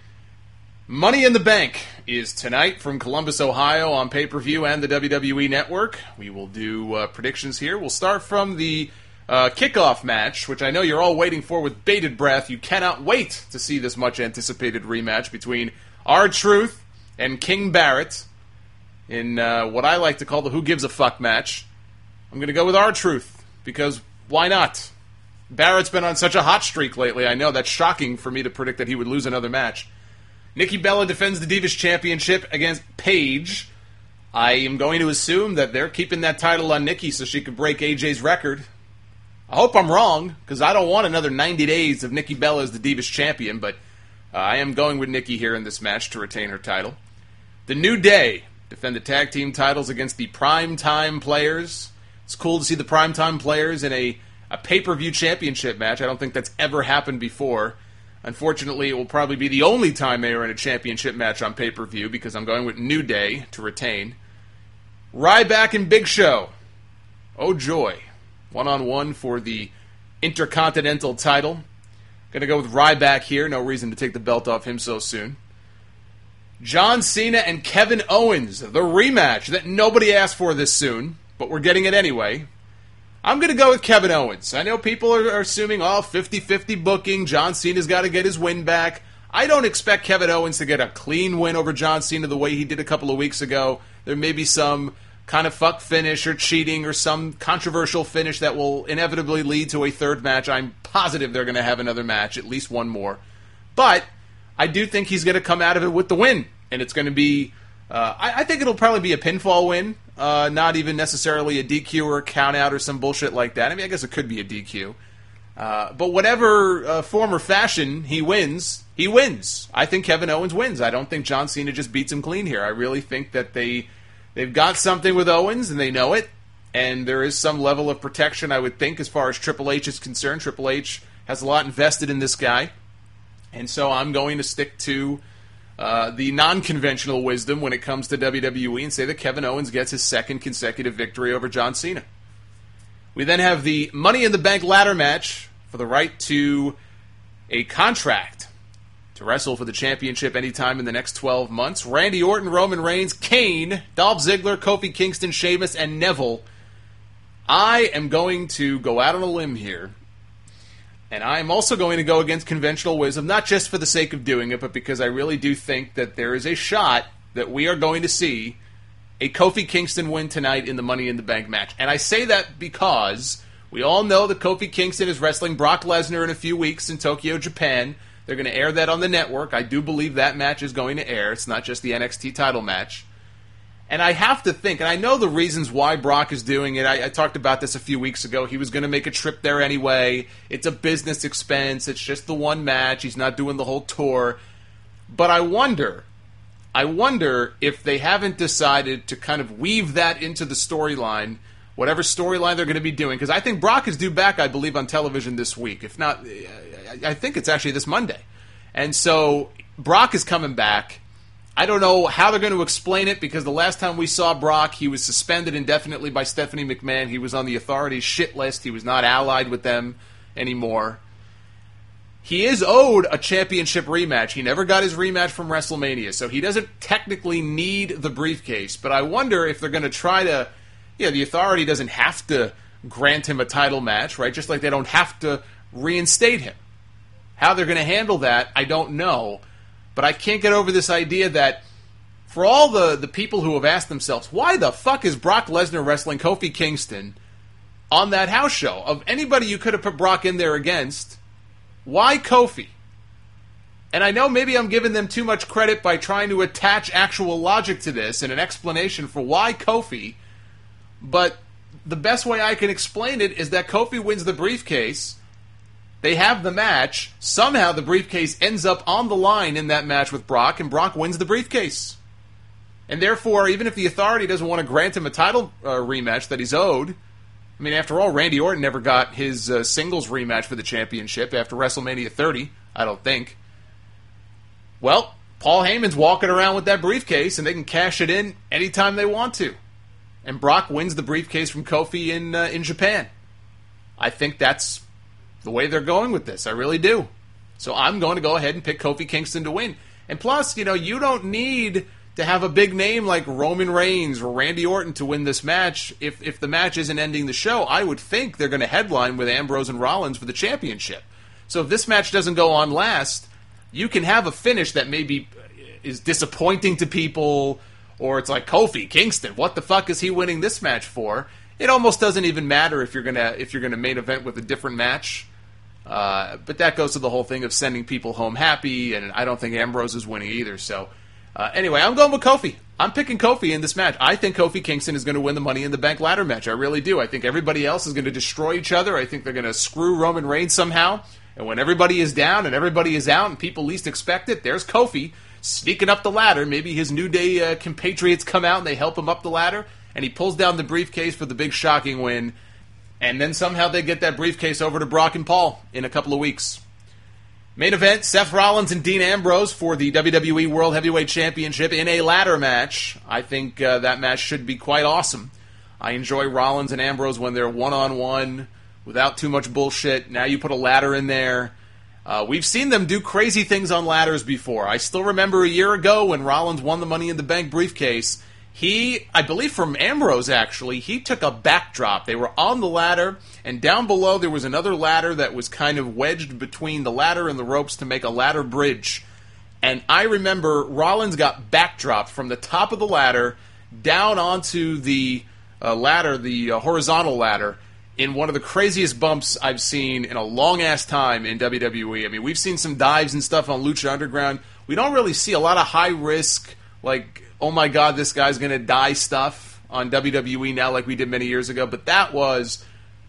Money in the Bank is tonight from Columbus, Ohio on pay-per-view and the WWE Network. We will do predictions here. We'll start from the kickoff match, which I know you're all waiting for with bated breath. You cannot wait to see this much-anticipated rematch between R-Truth and King Barrett in what I like to call the Who Gives a Fuck match. I'm going to go with R-Truth, because why not? Barrett's been on such a hot streak lately. I know that's shocking for me to predict that he would lose another match. Nikki Bella defends the Divas Championship against Paige. I am going to assume that they're keeping that title on Nikki so she can break AJ's record. I hope I'm wrong, because I don't want another 90 days of Nikki Bella as the Divas Champion, but I am going with Nikki here in this match to retain her title. The New Day defend the tag team titles against the Primetime Players. It's cool to see the Primetime Players in a pay-per-view championship match. I don't think that's ever happened before. Unfortunately, it will probably be the only time they are in a championship match on pay-per-view, because I'm going with New Day to retain. Ryback and Big Show. Oh, joy. One-on-one for the Intercontinental title. Going to go with Ryback here. No reason to take the belt off him so soon. John Cena and Kevin Owens. The rematch that nobody asked for this soon, but we're getting it anyway. I'm going to go with Kevin Owens. I know people are assuming, 50-50 booking. John Cena's got to get his win back. I don't expect Kevin Owens to get a clean win over John Cena the way he did a couple of weeks ago. There may be some kind of fuck finish or cheating or some controversial finish that will inevitably lead to a third match. I'm positive they're going to have another match, at least one more. But I do think he's going to come out of it with the win. And it's going to be, I think it'll probably be a pinfall win. Not even necessarily a DQ or a count out or some bullshit like that. I mean, I guess it could be a DQ. But whatever form or fashion he wins, he wins. I think Kevin Owens wins. I don't think John Cena just beats him clean here. I really think that they've got something with Owens, and they know it. And there is some level of protection, I would think, as far as Triple H is concerned. Triple H has a lot invested in this guy. And so I'm going to stick to the non-conventional wisdom when it comes to WWE and say that Kevin Owens gets his second consecutive victory over John Cena. We then have the Money in the Bank ladder match for the right to a contract to wrestle for the championship anytime in the next 12 months. Randy Orton, Roman Reigns, Kane, Dolph Ziggler, Kofi Kingston, Sheamus, and Neville. I am going to go out on a limb here. And I am also going to go against conventional wisdom, not just for the sake of doing it, but because I really do think that there is a shot that we are going to see a Kofi Kingston win tonight in the Money in the Bank match. And I say that because we all know that Kofi Kingston is wrestling Brock Lesnar in a few weeks in Tokyo, Japan. They're going to air that on the network. I do believe that match is going to air. It's not just the NXT title match. And I have to think, and I know the reasons why Brock is doing it. I talked about this a few weeks ago. He was going to make a trip there anyway. It's a business expense. It's just the one match. He's not doing the whole tour. But I wonder if they haven't decided to kind of weave that into the storyline, whatever storyline they're going to be doing. Because I think Brock is due back, I believe, on television this week. If not, I think it's actually this Monday. And so Brock is coming back. I don't know how they're going to explain it, because the last time we saw Brock, he was suspended indefinitely by Stephanie McMahon. He was on the Authority's shit list. He was not allied with them anymore. He is owed a championship rematch. He never got his rematch from WrestleMania, so he doesn't technically need the briefcase. But I wonder if they're going to try to... the Authority doesn't have to grant him a title match, right? Just like they don't have to reinstate him. How they're going to handle that, I don't know. But I can't get over this idea that for all the people who have asked themselves, why the fuck is Brock Lesnar wrestling Kofi Kingston on that house show? Of anybody you could have put Brock in there against, why Kofi? And I know maybe I'm giving them too much credit by trying to attach actual logic to this and an explanation for why Kofi, but the best way I can explain it is that Kofi wins the briefcase, they have the match, somehow the briefcase ends up on the line in that match with Brock, and Brock wins the briefcase. And therefore, even if the Authority doesn't want to grant him a title rematch that he's owed, I mean, after all, Randy Orton never got his singles rematch for the championship after WrestleMania 30, I don't think. Well, Paul Heyman's walking around with that briefcase, and they can cash it in anytime they want to. And Brock wins the briefcase from Kofi in Japan. I think that's the way they're going with this. I really do. So I'm going to go ahead and pick Kofi Kingston to win. And plus, you don't need to have a big name like Roman Reigns or Randy Orton to win this match. If the match isn't ending the show, I would think they're going to headline with Ambrose and Rollins for the championship. So if this match doesn't go on last, you can have a finish that maybe is disappointing to people, or it's like Kofi Kingston, what the fuck is he winning this match for? It almost doesn't even matter if you're gonna main event with a different match. But that goes to the whole thing of sending people home happy, and I don't think Ambrose is winning either. So anyway, I'm going with Kofi. I'm picking Kofi in this match. I think Kofi Kingston is going to win the Money in the Bank ladder match. I really do. I think everybody else is going to destroy each other. I think they're going to screw Roman Reigns somehow. And when everybody is down and everybody is out and people least expect it, there's Kofi sneaking up the ladder. Maybe his New Day compatriots come out and they help him up the ladder, and he pulls down the briefcase for the big shocking win. And then somehow they get that briefcase over to Brock and Paul in a couple of weeks. Main event, Seth Rollins and Dean Ambrose for the WWE World Heavyweight Championship in a ladder match. I think that match should be quite awesome. I enjoy Rollins and Ambrose when they're one-on-one, without too much bullshit. Now you put a ladder in there. We've seen them do crazy things on ladders before. I still remember a year ago when Rollins won the Money in the Bank briefcase. I believe from Ambrose actually, he took a backdrop. They were on the ladder, and down below there was another ladder that was kind of wedged between the ladder and the ropes to make a ladder bridge. And I remember Rollins got backdropped from the top of the ladder down onto the ladder, the horizontal ladder, in one of the craziest bumps I've seen in a long-ass time in WWE. I mean, we've seen some dives and stuff on Lucha Underground. We don't really see a lot of high-risk, like, oh my god, this guy's going to die stuff on WWE now like we did many years ago. But that was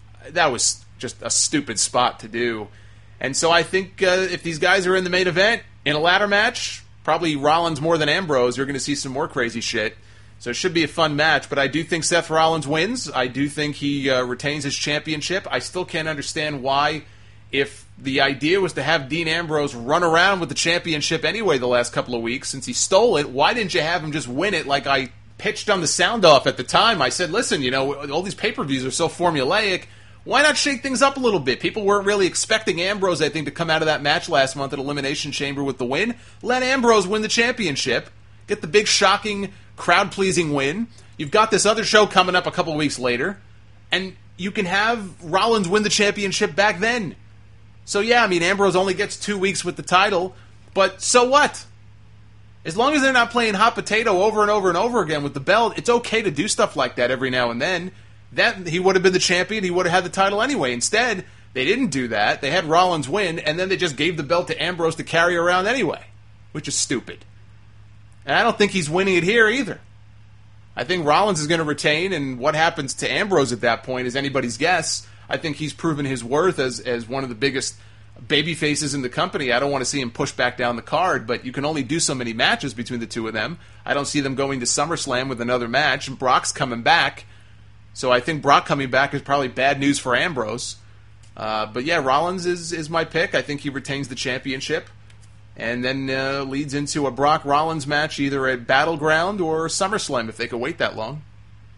just a stupid spot to do. And so I think if these guys are in the main event, in a ladder match, probably Rollins more than Ambrose, you're going to see some more crazy shit. So it should be a fun match, but I do think Seth Rollins wins. I do think he retains his championship. I still can't understand why, if the idea was to have Dean Ambrose run around with the championship anyway the last couple of weeks, since he stole it, why didn't you have him just win it like I pitched on the sound off at the time? I said, listen, all these pay-per-views are so formulaic. Why not shake things up a little bit? People weren't really expecting Ambrose, I think, to come out of that match last month at Elimination Chamber with the win. Let Ambrose win the championship. Get the big, shocking, crowd-pleasing win. You've got this other show coming up a couple weeks later, and you can have Rollins win the championship back then. So yeah, I mean, Ambrose only gets 2 weeks with the title, but so what? As long as they're not playing hot potato over and over and over again with the belt, it's okay to do stuff like that every now and then. That he would have been the champion, he would have had the title anyway. Instead, they didn't do that. They had Rollins win, and then they just gave the belt to Ambrose to carry around anyway, which is stupid. And I don't think he's winning it here either. I think Rollins is going to retain, and what happens to Ambrose at that point is anybody's guess. I think he's proven his worth as one of the biggest baby faces in the company. I don't want to see him push back down the card, but you can only do so many matches between the two of them. I don't see them going to SummerSlam with another match, and Brock's coming back. So I think Brock coming back is probably bad news for Ambrose. But yeah, Rollins is my pick. I think he retains the championship, and then leads into a Brock-Rollins match either at Battleground or SummerSlam if they could wait that long.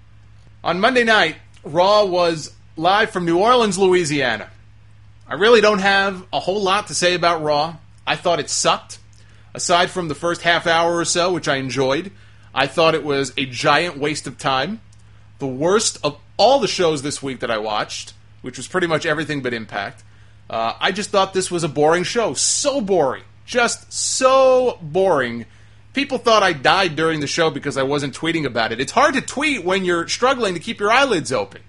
On Monday night, Raw was live from New Orleans, Louisiana. I really don't have a whole lot to say about Raw. I thought it sucked. Aside from the first half hour or so, which I enjoyed, I thought it was a giant waste of time. The worst of all the shows this week that I watched, which was pretty much everything but Impact. I just thought this was a boring show. So boring. Just so boring. People thought I died during the show because I wasn't tweeting about it. It's hard to tweet when you're struggling to keep your eyelids open.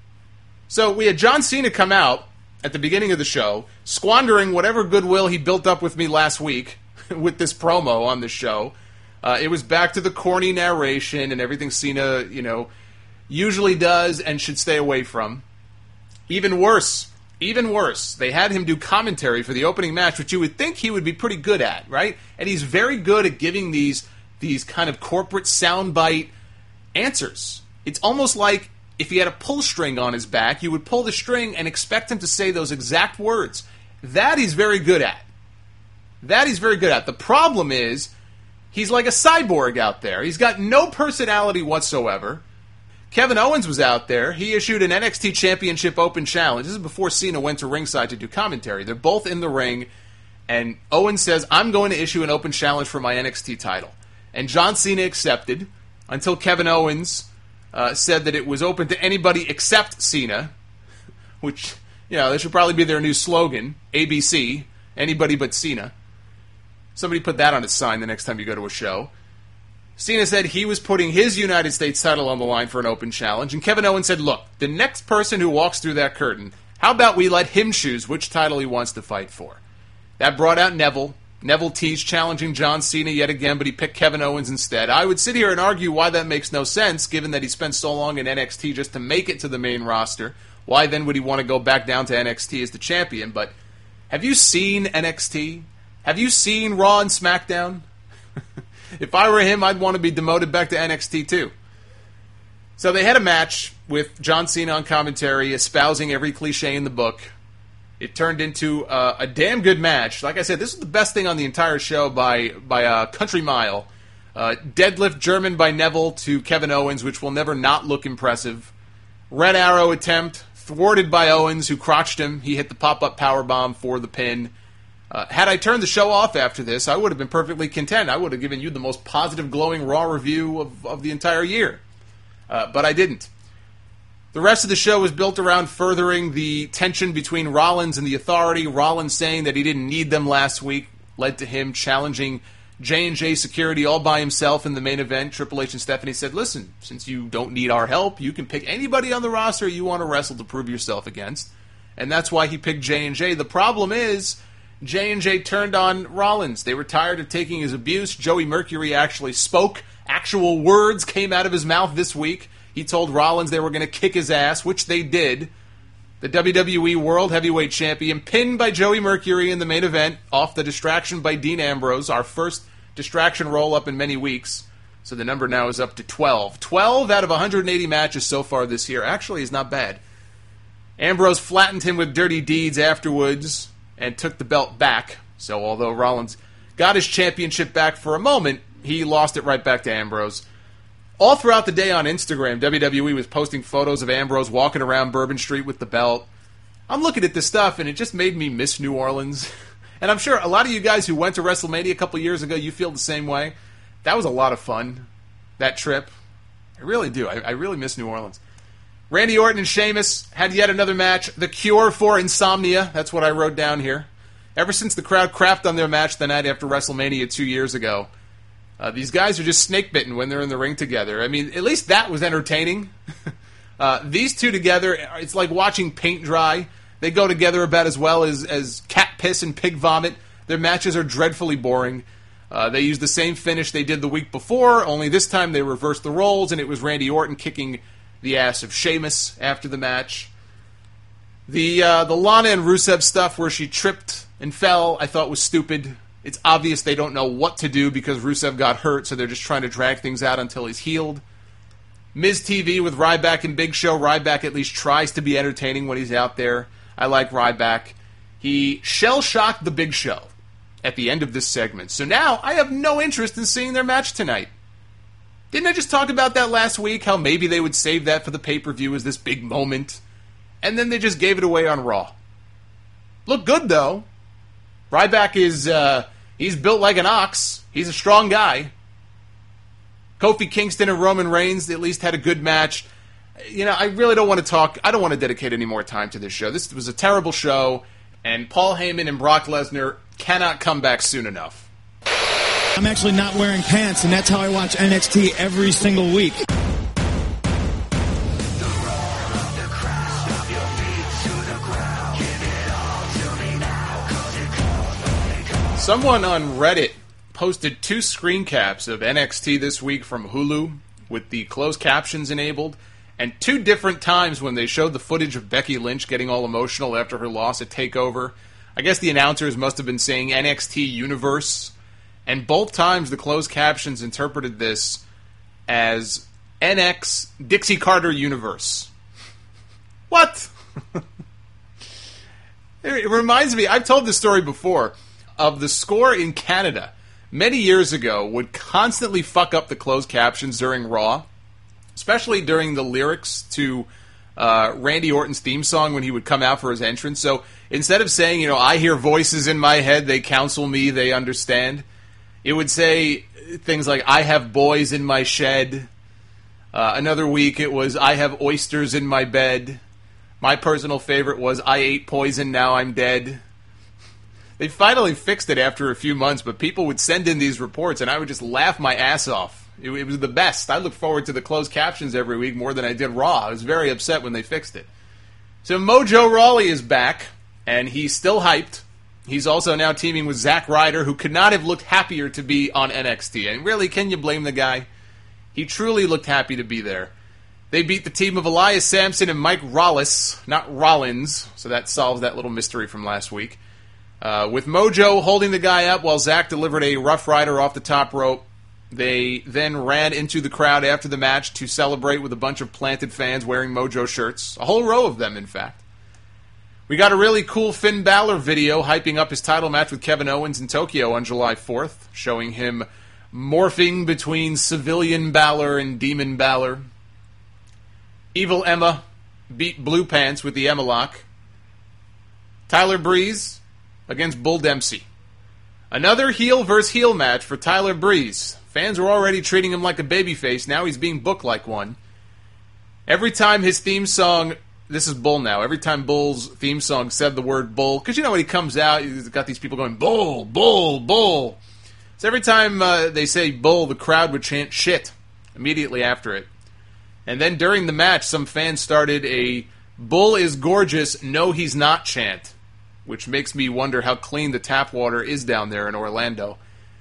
So we had John Cena come out at the beginning of the show, squandering whatever goodwill he built up with me last week with this promo on the show. It was back to the corny narration and everything Cena, usually does and should stay away from. Even worse, they had him do commentary for the opening match, which you would think he would be pretty good at, right? And he's very good at giving these kind of corporate soundbite answers. It's almost like if he had a pull string on his back, you would pull the string and expect him to say those exact words. That he's very good at. The problem is, he's like a cyborg out there. He's got no personality whatsoever. Kevin Owens was out there. He issued an NXT Championship Open Challenge. This is before Cena went to ringside to do commentary. They're both in the ring, and Owens says, I'm going to issue an open challenge for my NXT title. And John Cena accepted until Kevin Owens said that it was open to anybody except Cena, which, that should probably be their new slogan, ABC, anybody but Cena. Somebody put that on a sign the next time you go to a show. Cena said he was putting his United States title on the line for an open challenge, and Kevin Owens said, look, the next person who walks through that curtain, how about we let him choose which title he wants to fight for? That brought out Neville. Neville teased challenging John Cena yet again, but he picked Kevin Owens instead. I would sit here and argue why that makes no sense, given that he spent so long in NXT just to make it to the main roster. Why then would he want to go back down to NXT as the champion? But have you seen NXT? Have you seen Raw and SmackDown? If I were him, I'd want to be demoted back to NXT too. So they had a match with John Cena on commentary, espousing every cliche in the book. It turned into a damn good match. Like I said, this is the best thing on the entire show by a country mile. Deadlift German by Neville to Kevin Owens, which will never not look impressive. Red Arrow attempt, thwarted by Owens, who crotched him. He hit the pop-up powerbomb for the pin. Had I turned the show off after this, I would have been perfectly content. I would have given you the most positive, glowing Raw review of the entire year. But I didn't. The rest of the show was built around furthering the tension between Rollins and the Authority. Rollins saying that he didn't need them last week led to him challenging J&J Security all by himself in the main event. Triple H and Stephanie said, listen, since you don't need our help, you can pick anybody on the roster you want to wrestle to prove yourself against. And that's why he picked J&J. The problem is, J&J turned on Rollins. They were tired of taking his abuse. Joey Mercury actually spoke. Actual words came out of his mouth this week. He told Rollins they were going to kick his ass, which they did. The WWE World Heavyweight Champion pinned by Joey Mercury in the main event off the distraction by Dean Ambrose, our first distraction roll-up in many weeks. So the number now is up to 12. 12 out of 180 matches so far this year. Actually, is not bad. Ambrose flattened him with dirty deeds afterwards and took the belt back. So although Rollins got his championship back for a moment, he lost it right back to Ambrose. All throughout the day on Instagram, WWE was posting photos of Ambrose walking around Bourbon Street with the belt. I'm looking at this stuff, and it just made me miss New Orleans. And I'm sure a lot of you guys who went to WrestleMania a couple years ago, you feel the same way. That was a lot of fun, that trip. I really do. I really miss New Orleans. Randy Orton and Sheamus had yet another match. The cure for insomnia. That's what I wrote down here. Ever since the crowd crapped on their match the night after WrestleMania 2 years ago, these guys are just snake-bitten when they're in the ring together. I mean, at least that was entertaining. These two together, it's like watching paint dry. They go together about as well as cat piss and pig vomit. Their matches are dreadfully boring. They use the same finish they did the week before, only this time they reversed the roles, and it was Randy Orton kicking the ass of Sheamus after the match. The Lana and Rusev stuff where she tripped and fell, I thought was stupid. It's obvious they don't know what to do because Rusev got hurt, so they're just trying to drag things out until he's healed. Miz TV with Ryback and Big Show. Ryback at least tries to be entertaining when he's out there. I like Ryback. He shell-shocked the Big Show at the end of this segment. So now I have no interest in seeing their match tonight. Didn't I just talk about that last week, how maybe they would save that for the pay-per-view as this big moment? And then they just gave it away on Raw. Look good, though. Ryback is, he's built like an ox. He's a strong guy. Kofi Kingston and Roman Reigns at least had a good match. You know, I really don't want to talk. I don't want to dedicate any more time to this show. This was a terrible show, and Paul Heyman and Brock Lesnar cannot come back soon enough. I'm actually not wearing pants, and that's how I watch NXT every single week. Someone on Reddit posted 2 screen caps of NXT this week from Hulu with the closed captions enabled, and 2 different times when they showed the footage of Becky Lynch getting all emotional after her loss at TakeOver. I guess the announcers must have been saying NXT Universe, and both times the closed captions interpreted this as NX Dixie Carter Universe. What? It reminds me, I've told this story before, of the score in Canada many years ago would constantly fuck up the closed captions during Raw, especially during the lyrics to Randy Orton's theme song when he would come out for his entrance. So instead of saying, I hear voices in my head, they counsel me, they understand, it would say things like, I have boys in my shed. Another week it was, I have oysters in my bed. My personal favorite was, I ate poison, now I'm dead. They finally fixed it after a few months, but people would send in these reports, and I would just laugh my ass off. It was the best. I look forward to the closed captions every week more than I did Raw. I was very upset when they fixed it. So Mojo Rawley is back, and he's still hyped. He's also now teaming with Zack Ryder, who could not have looked happier to be on NXT. And really, can you blame the guy? He truly looked happy to be there. They beat the team of Elias Sampson and Mike Rollis, not Rollins, so that solves that little mystery from last week. With Mojo holding the guy up while Zack delivered a Rough Rider off the top rope. They then ran into the crowd after the match to celebrate with a bunch of planted fans wearing Mojo shirts. A whole row of them, in fact. We got a really cool Finn Balor video hyping up his title match with Kevin Owens in Tokyo on July 4th, showing him morphing between civilian Balor and Demon Balor. Evil Emma beat Blue Pants with the Emma Lock. Tyler Breeze against Bull Dempsey. Another heel versus heel match for Tyler Breeze. Fans were already treating him like a babyface. Now he's being booked like one. Every time his theme song... This is Bull now. Every time Bull's theme song said the word Bull... Because when he comes out, he's got these people going, Bull, Bull, Bull. So every time they say Bull, the crowd would chant shit immediately after it. And then during the match, some fans started a Bull is gorgeous, no he's not chant, which makes me wonder how clean the tap water is down there in Orlando.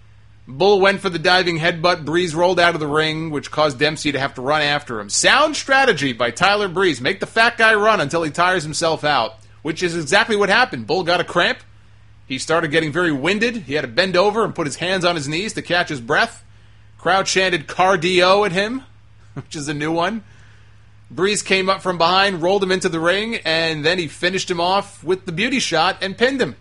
Bull went for the diving headbutt. Breeze rolled out of the ring, which caused Dempsey to have to run after him. Sound strategy by Tyler Breeze. Make the fat guy run until he tires himself out, which is exactly what happened. Bull got a cramp. He started getting very winded. He had to bend over and put his hands on his knees to catch his breath. Crowd chanted cardio at him, which is a new one. Breeze came up from behind, rolled him into the ring, and then he finished him off with the beauty shot and pinned him.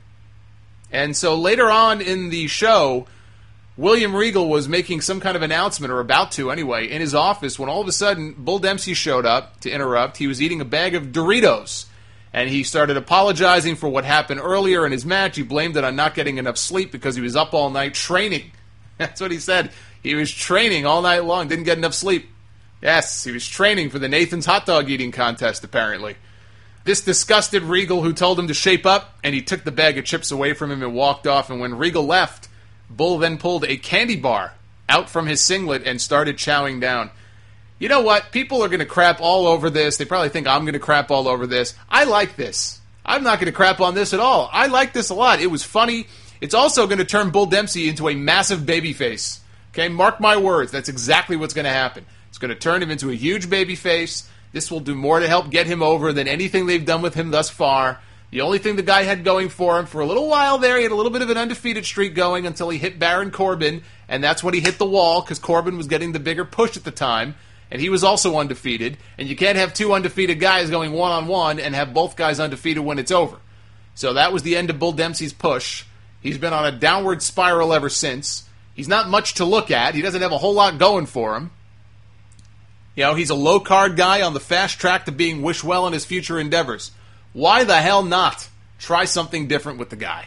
And so later on in the show, William Regal was making some kind of announcement, or about to anyway, in his office when all of a sudden Bull Dempsey showed up to interrupt. He was eating a bag of Doritos, and he started apologizing for what happened earlier in his match. He blamed it on not getting enough sleep because he was up all night training. That's what he said. He was training all night long, didn't get enough sleep. Yes, he was training for the Nathan's hot dog eating contest, apparently. This disgusted Regal, who told him to shape up, and he took the bag of chips away from him and walked off. And when Regal left, Bull then pulled a candy bar out from his singlet and started chowing down. You know what? People are going to crap all over this. They probably think I'm going to crap all over this. I like this. I'm not going to crap on this at all. I like this a lot. It was funny. It's also going to turn Bull Dempsey into a massive babyface. Okay, mark my words. That's exactly what's going to happen. It's going to turn him into a huge babyface. This will do more to help get him over than anything they've done with him thus far. The only thing the guy had going for him for a little while there, he had a little bit of an undefeated streak going until he hit Baron Corbin, and that's when he hit the wall because Corbin was getting the bigger push at the time, and he was also undefeated. And you can't have 2 undefeated guys going one-on-one and have both guys undefeated when it's over. So that was the end of Bull Dempsey's push. He's been on a downward spiral ever since. He's not much to look at. He doesn't have a whole lot going for him. He's a low-card guy on the fast track to being wish well in his future endeavors. Why the hell not try something different with the guy?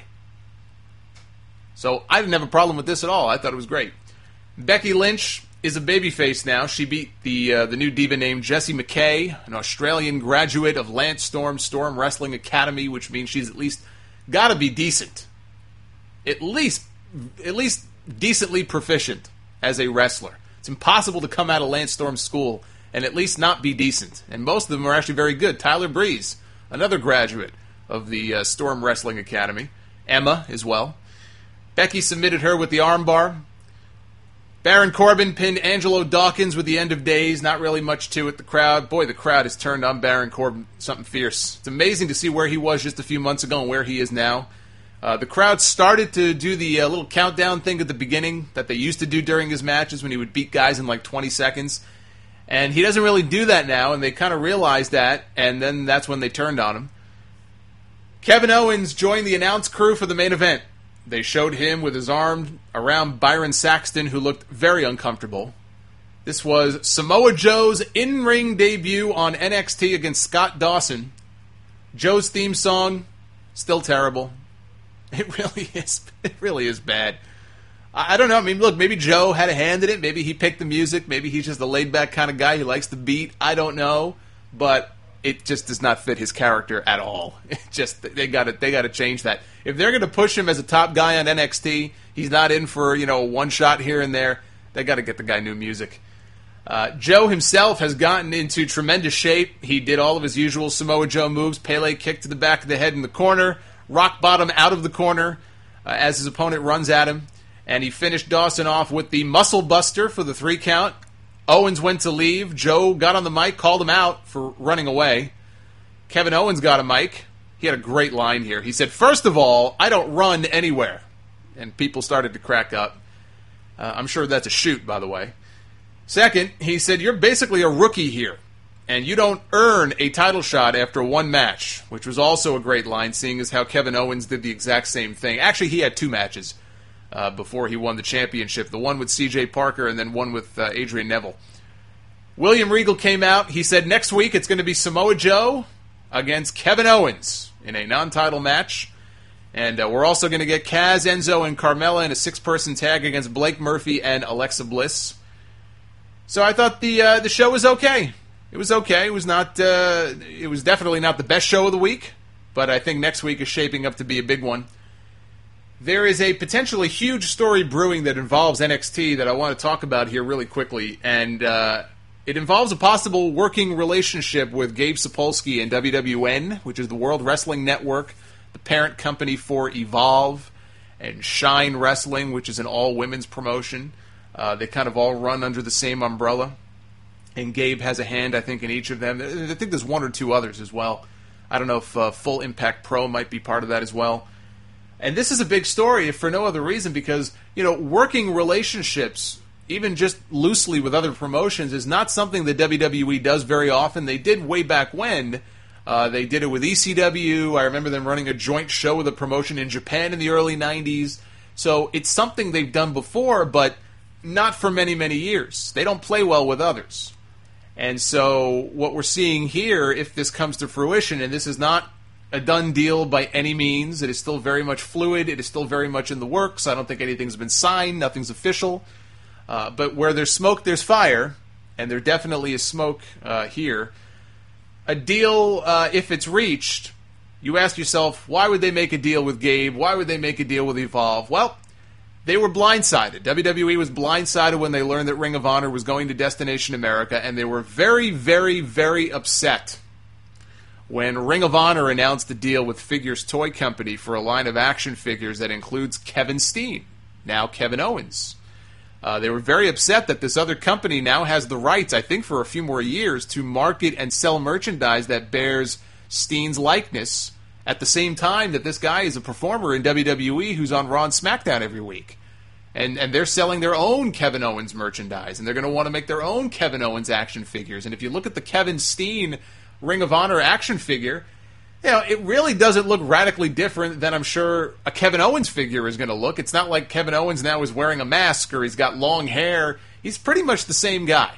So I didn't have a problem with this at all. I thought it was great. Becky Lynch is a babyface now. She beat the new diva named Jessie McKay, an Australian graduate of Lance Storm Wrestling Academy, which means she's at least got to be decent. At least decently proficient as a wrestler. It's impossible to come out of Lance Storm's school and at least not be decent. And most of them are actually very good. Tyler Breeze, another graduate of the Storm Wrestling Academy. Emma as well. Becky submitted her with the armbar. Baron Corbin pinned Angelo Dawkins with the end of days. Not really much to it. The crowd has turned on Baron Corbin. Something fierce. It's amazing to see where he was just a few months ago and where he is now. The crowd started to do the little countdown thing at the beginning that they used to do during his matches when he would beat guys in like 20 seconds. And he doesn't really do that now, and they kind of realized that, and then that's when they turned on him. Kevin Owens joined the announce crew for the main event. They showed him with his arm around Byron Saxton, who looked very uncomfortable. This was Samoa Joe's in-ring debut on NXT against Scott Dawson. Joe's theme song, still terrible. It really is bad. I don't know. I mean, look, maybe Joe had a hand in it. Maybe he picked the music. Maybe he's just a laid-back kind of guy who likes the beat. I don't know. But it just does not fit his character at all. It just they got to change that. If they're going to push him as a top guy on NXT, he's not in for, one shot here and there. They got to get the guy new music. Joe himself has gotten into tremendous shape. He did all of his usual Samoa Joe moves. Pele kick to the back of the head in the corner. Rock bottom out of the corner as his opponent runs at him. And he finished Dawson off with the muscle buster for the 3 count. Owens went to leave. Joe got on the mic, called him out for running away. Kevin Owens got a mic. He had a great line here. He said, "First of all, I don't run anywhere." And people started to crack up. I'm sure that's a shoot, by the way. Second, he said, "You're basically a rookie here, and you don't earn a title shot after one match," which was also a great line, seeing as how Kevin Owens did the exact same thing. Actually, he had 2 matches before he won the championship. The one with C.J. Parker and then one with Adrian Neville. William Regal came out. He said next week it's going to be Samoa Joe against Kevin Owens in a non-title match. And we're also going to get Kaz, Enzo, and Carmella in a 6-person tag against Blake Murphy and Alexa Bliss. So I thought the show was okay. It was okay. It was not. It was definitely not the best show of the week, but I think next week is shaping up to be a big one. There is a potentially huge story brewing that involves NXT that I want to talk about here really quickly, and it involves a possible working relationship with Gabe Sapolsky and WWN, which is the World Wrestling Network, the parent company for Evolve, and Shine Wrestling, which is an all-women's promotion. They kind of all run under the same umbrella, and Gabe has a hand, I think, in each of them. I think there's 1 or 2 others as well. I don't know if Full Impact Pro might be part of that as well. And this is a big story, if for no other reason, because, working relationships, even just loosely with other promotions, is not something that WWE does very often. They did way back when. They did it with ECW. I remember them running a joint show with a promotion in Japan in the early 90s. So it's something they've done before, but not for many, many years. They don't play well with others. And so what we're seeing here, if this comes to fruition, and this is not a done deal by any means. It is still very much fluid. It is still very much in the works. I don't think anything's been signed. Nothing's official. But where there's smoke, there's fire. And there definitely is smoke here. A deal, if it's reached, you ask yourself, why would they make a deal with Gabe? Why would they make a deal with Evolve? Well, they were blindsided. WWE was blindsided when they learned that Ring of Honor was going to Destination America. And they were very, very, very upset when Ring of Honor announced a deal with Figures Toy Company for a line of action figures that includes Kevin Steen, now Kevin Owens. They were very upset that this other company now has the rights, I think for a few more years, to market and sell merchandise that bears Steen's likeness at the same time that this guy is a performer in WWE who's on Raw and SmackDown every week. And they're selling their own Kevin Owens merchandise, and they're going to want to make their own Kevin Owens action figures. And if you look at the Kevin Steen Ring of Honor action figure, it really doesn't look radically different than I'm sure a Kevin Owens figure is going to look. It's not like Kevin Owens now is wearing a mask or he's got long hair. He's pretty much the same guy.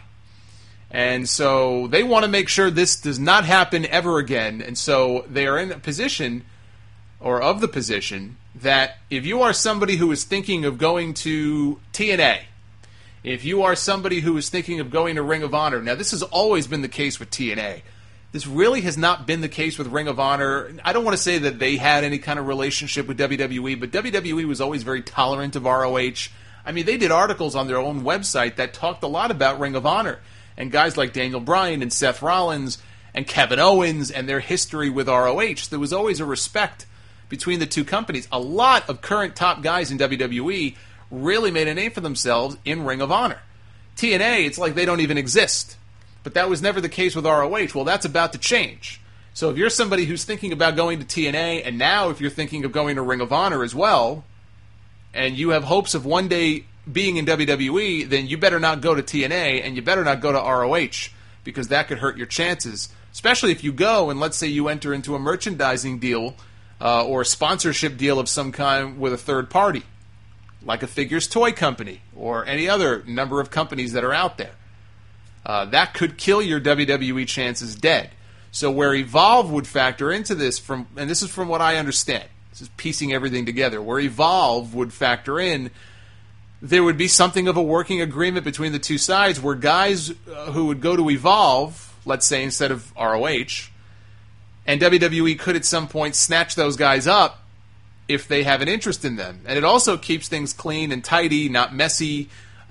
And so they want to make sure this does not happen ever again. And so they are in a position, or of the position, that if you are somebody who is thinking of going to TNA, if you are somebody who is thinking of going to Ring of Honor, now this has always been the case with TNA. This really has not been the case with Ring of Honor. I don't want to say that they had any kind of relationship with WWE, but WWE was always very tolerant of ROH. I mean, they did articles on their own website that talked a lot about Ring of Honor, and guys like Daniel Bryan and Seth Rollins and Kevin Owens and their history with ROH. There was always a respect between the two companies. A lot of current top guys in WWE really made a name for themselves in Ring of Honor. TNA, it's like they don't even exist. But that was never the case with ROH. Well, that's about to change. So if you're somebody who's thinking about going to TNA, and now if you're thinking of going to Ring of Honor as well, and you have hopes of one day being in WWE, then you better not go to TNA, and you better not go to ROH, because that could hurt your chances. Especially if you go, and let's say you enter into a merchandising deal or a sponsorship deal of some kind with a third party, like a Figures Toy Company or any other number of companies that are out there. That could kill your WWE chances dead. So where Evolve would factor into this, and this is from what I understand, this is piecing everything together, where Evolve would factor in, there would be something of a working agreement between the two sides where guys who would go to Evolve, let's say instead of ROH, and WWE could at some point snatch those guys up if they have an interest in them. And it also keeps things clean and tidy, not messy,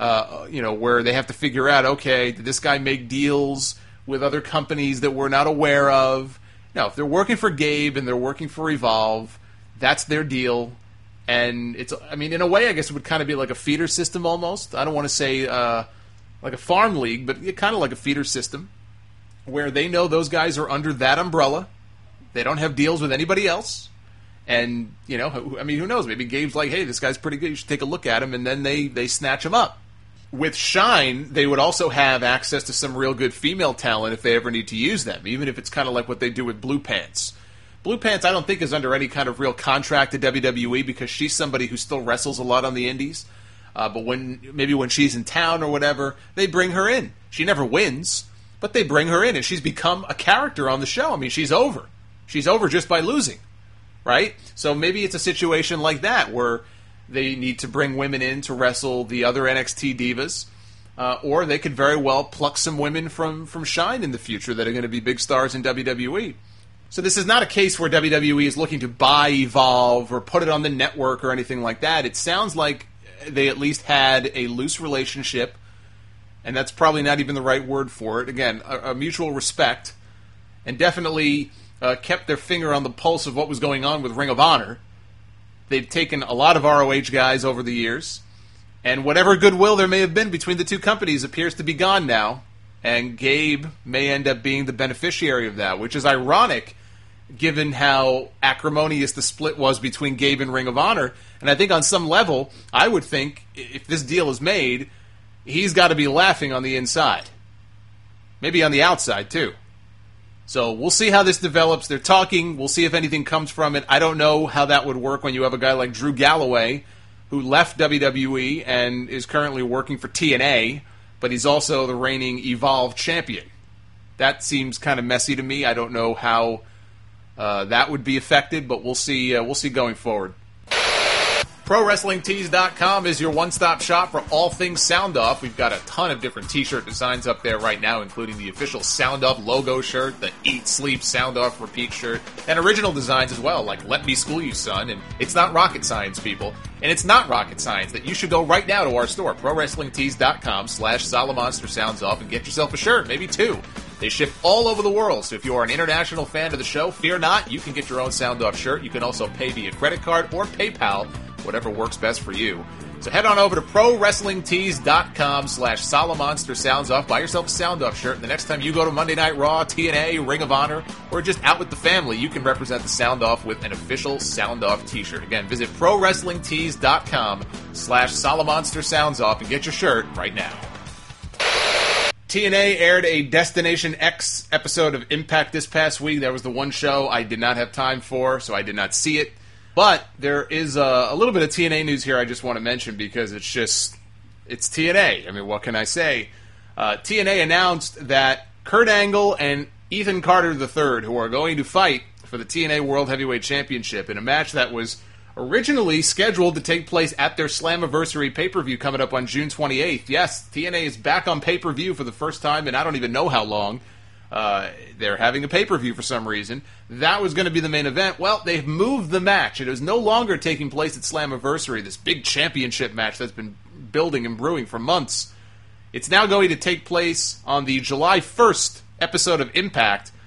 where they have to figure out, okay, did this guy make deals with other companies that we're not aware of? No, if they're working for Gabe and they're working for Evolve, that's their deal. And in a way, I guess it would kind of be like a feeder system almost. I don't want to say like a farm league, but kind of like a feeder system where they know those guys are under that umbrella. They don't have deals with anybody else. And, who knows? Maybe Gabe's like, hey, this guy's pretty good. You should take a look at him. And then they snatch him up. With Shine, they would also have access to some real good female talent if they ever need to use them, even if it's kind of like what they do with Blue Pants. Blue Pants, I don't think, is under any kind of real contract to WWE because she's somebody who still wrestles a lot on the indies. But when she's in town or whatever, they bring her in. She never wins, but they bring her in, and she's become a character on the show. I mean, she's over. She's over just by losing, right? So maybe it's a situation like that where they need to bring women in to wrestle the other NXT divas, or they could very well pluck some women from Shine in the future that are going to be big stars in WWE. So this is not a case where WWE is looking to buy Evolve or put it on the network or anything like that. It sounds like they at least had a loose relationship, and that's probably not even the right word for it. Again, a mutual respect, and definitely kept their finger on the pulse of what was going on with Ring of Honor. They've taken a lot of ROH guys over the years, and whatever goodwill there may have been between the two companies appears to be gone now, and Gabe may end up being the beneficiary of that, which is ironic given how acrimonious the split was between Gabe and Ring of Honor. And I think on some level, I would think if this deal is made, he's got to be laughing on the inside. Maybe on the outside, too. So we'll see how this develops. They're talking. We'll see if anything comes from it. I don't know how that would work when you have a guy like Drew Galloway, who left WWE and is currently working for TNA, but he's also the reigning Evolve champion. That seems kind of messy to me. I don't know how that would be affected, but we'll see. We'll see going forward. ProWrestlingTees.com is your one-stop shop for all things Sound Off. We've got a ton of different t-shirt designs up there right now, including the official Sound Off logo shirt, the Eat, Sleep, Sound Off, Repeat shirt, and original designs as well, like Let Me School You, Son, and It's Not Rocket Science, people. And it's not rocket science that you should go right now to our store, ProWrestlingTees.com/Salamonster Sounds Off, and get yourself a shirt, maybe two. They ship all over the world, so if you are an international fan of the show, fear not, you can get your own Sound Off shirt. You can also pay via credit card or PayPal, whatever works best for you. So head on over to ProWrestlingTees.com/Salamonster Sounds Off. Buy yourself a Sound Off shirt, and the next time you go to Monday Night Raw, TNA, Ring of Honor, or just out with the family, you can represent the Sound Off with an official Sound Off t-shirt. Again, visit ProWrestlingTees.com/Salamonster Sounds Off and get your shirt right now. TNA aired a Destination X episode of Impact this past week. That was the one show I did not have time for, so I did not see it. But there is a little bit of TNA news here I just want to mention because it's TNA. I mean, what can I say? TNA announced that Kurt Angle and Ethan Carter III, who are going to fight for the TNA World Heavyweight Championship in a match that was originally scheduled to take place at their Slammiversary pay-per-view coming up on June 28th. Yes, TNA is back on pay-per-view for the first time, and I don't even know how long. They're having a pay-per-view for some reason. That was going to be the main event. Well, they've moved the match. It is no longer taking place at Slammiversary, this big championship match that's been building and brewing for months. It's now going to take place on the July 1st episode of Impact,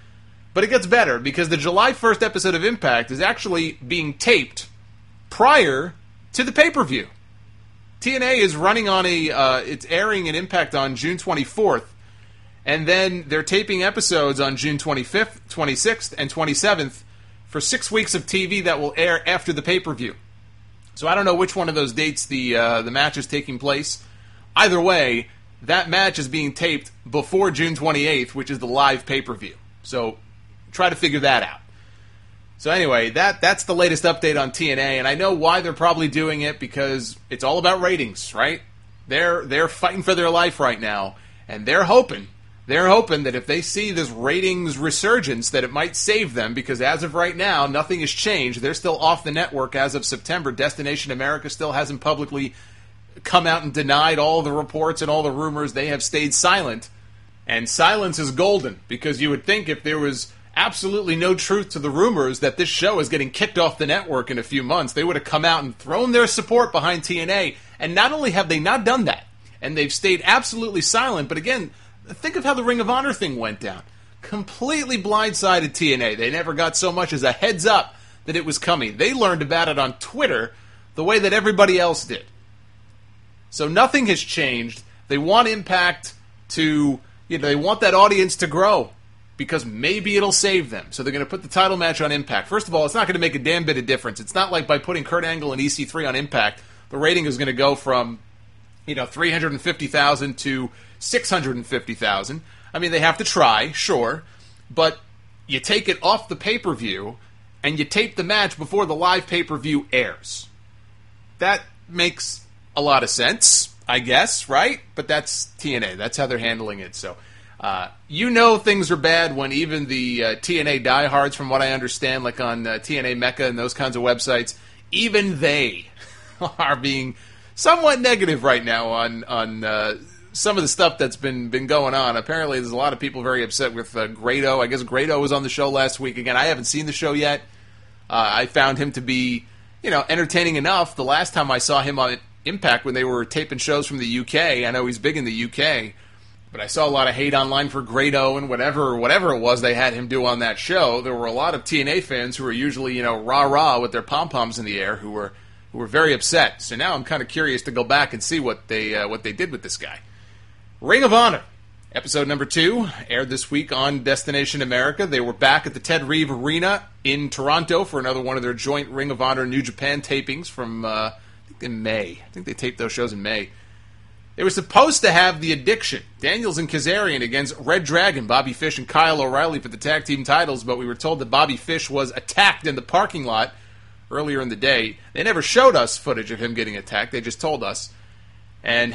But it gets better because the July 1st episode of Impact is actually being taped prior to the pay-per-view. TNA is running on it's airing an Impact on June 24th, and then they're taping episodes on June 25th, 26th, and 27th for 6 weeks of TV that will air after the pay-per-view. So I don't know which one of those dates the match is taking place. Either way, that match is being taped before June 28th, which is the live pay-per-view. So try to figure that out. So anyway, that's the latest update on TNA, and I know why they're probably doing it, because it's all about ratings, right? They're fighting for their life right now, and they're hoping that if they see this ratings resurgence, that it might save them, because as of right now, nothing has changed. They're still off the network as of September. Destination America still hasn't publicly come out and denied all the reports and all the rumors. They have stayed silent, and silence is golden, because you would think if there was absolutely no truth to the rumors that this show is getting kicked off the network in a few months, they would have come out and thrown their support behind TNA. And not only have they not done that, and they've stayed absolutely silent, but again, think of how the Ring of Honor thing went down. Completely blindsided TNA. They never got so much as a heads up that it was coming. They learned about it on Twitter the way that everybody else did. So nothing has changed. They want Impact to, they want that audience to grow, because maybe it'll save them. So they're going to put the title match on Impact. First of all, it's not going to make a damn bit of difference. It's not like by putting Kurt Angle and EC3 on Impact, the rating is going to go from 350,000 to 650,000. I mean, they have to try, sure, but you take it off the pay-per-view and you tape the match before the live pay-per-view airs. That makes a lot of sense, I guess, right? But that's TNA. That's how they're handling it. So, things are bad when even the TNA diehards, from what I understand, like on TNA Mecca and those kinds of websites, even they are being somewhat negative right now on some of the stuff that's been going on. Apparently, there's a lot of people very upset with Grado. I guess Grado was on the show last week. Again, I haven't seen the show yet. I found him to be, entertaining enough. The last time I saw him on Impact, when they were taping shows from the UK, I know he's big in the UK, but I saw a lot of hate online for Grado and whatever it was they had him do on that show. There were a lot of TNA fans who were usually, rah-rah with their pom-poms in the air who were very upset. So now I'm kind of curious to go back and see what they did with this guy. Ring of Honor, episode number 2, aired this week on Destination America. They were back at the Ted Reeve Arena in Toronto for another one of their joint Ring of Honor New Japan tapings from, I think in May. I think they taped those shows in May. They were supposed to have The Addiction, Daniels and Kazarian against Red Dragon, Bobby Fish and Kyle O'Reilly for the tag team titles, but we were told that Bobby Fish was attacked in the parking lot earlier in the day. They never showed us footage of him getting attacked, they just told us. And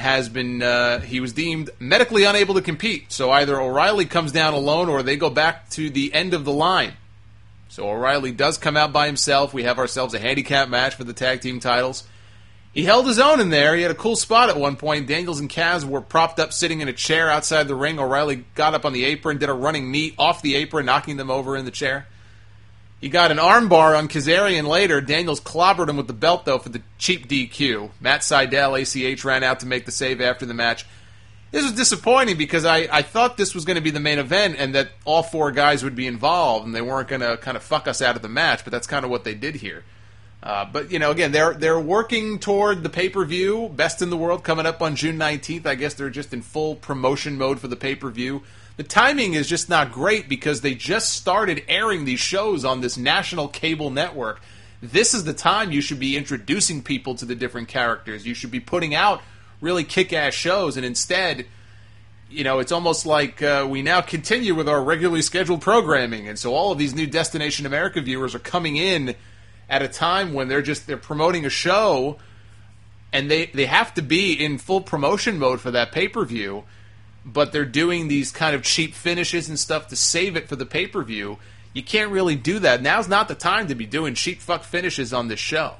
he was deemed medically unable to compete. So either O'Reilly comes down alone or they go back to the end of the line. So O'Reilly does come out by himself. We have ourselves a handicap match for the tag team titles. He held his own in there. He had a cool spot at one point. Daniels and Kaz were propped up sitting in a chair outside the ring. O'Reilly got up on the apron, did a running knee off the apron, knocking them over in the chair. He got an armbar on Kazarian later. Daniels clobbered him with the belt, though, for the cheap DQ. Matt Seidel, ACH, ran out to make the save after the match. This was disappointing because I thought this was going to be the main event and that all 4 guys would be involved and they weren't going to kind of fuck us out of the match, but that's kind of what they did here. But, again, they're working toward the pay-per-view, Best in the World, coming up on June 19th. I guess they're just in full promotion mode for the pay-per-view. The timing is just not great because they just started airing these shows on this national cable network. This is the time you should be introducing people to the different characters. You should be putting out really kick-ass shows, and instead, it's almost like we now continue with our regularly scheduled programming, and so all of these new Destination America viewers are coming in at a time when they're promoting a show, and they have to be in full promotion mode for that pay-per-view, but they're doing these kind of cheap finishes and stuff to save it for the pay-per-view. You can't really do that. Now's not the time to be doing cheap fuck finishes on this show.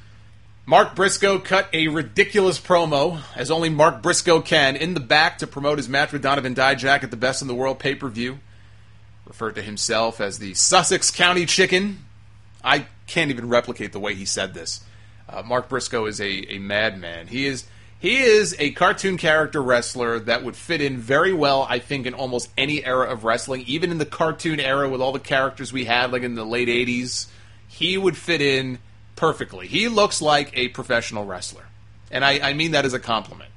Mark Briscoe cut a ridiculous promo, as only Mark Briscoe can, in the back to promote his match with Donovan Dijak at the Best in the World pay-per-view. Referred to himself as the Sussex County Chicken. I can't even replicate the way he said this. Mark Briscoe is a madman. He He is a cartoon character wrestler that would fit in very well, I think, in almost any era of wrestling. Even in the cartoon era with all the characters we had, like in the late 80s, he would fit in perfectly. He looks like a professional wrestler. And I mean that as a compliment.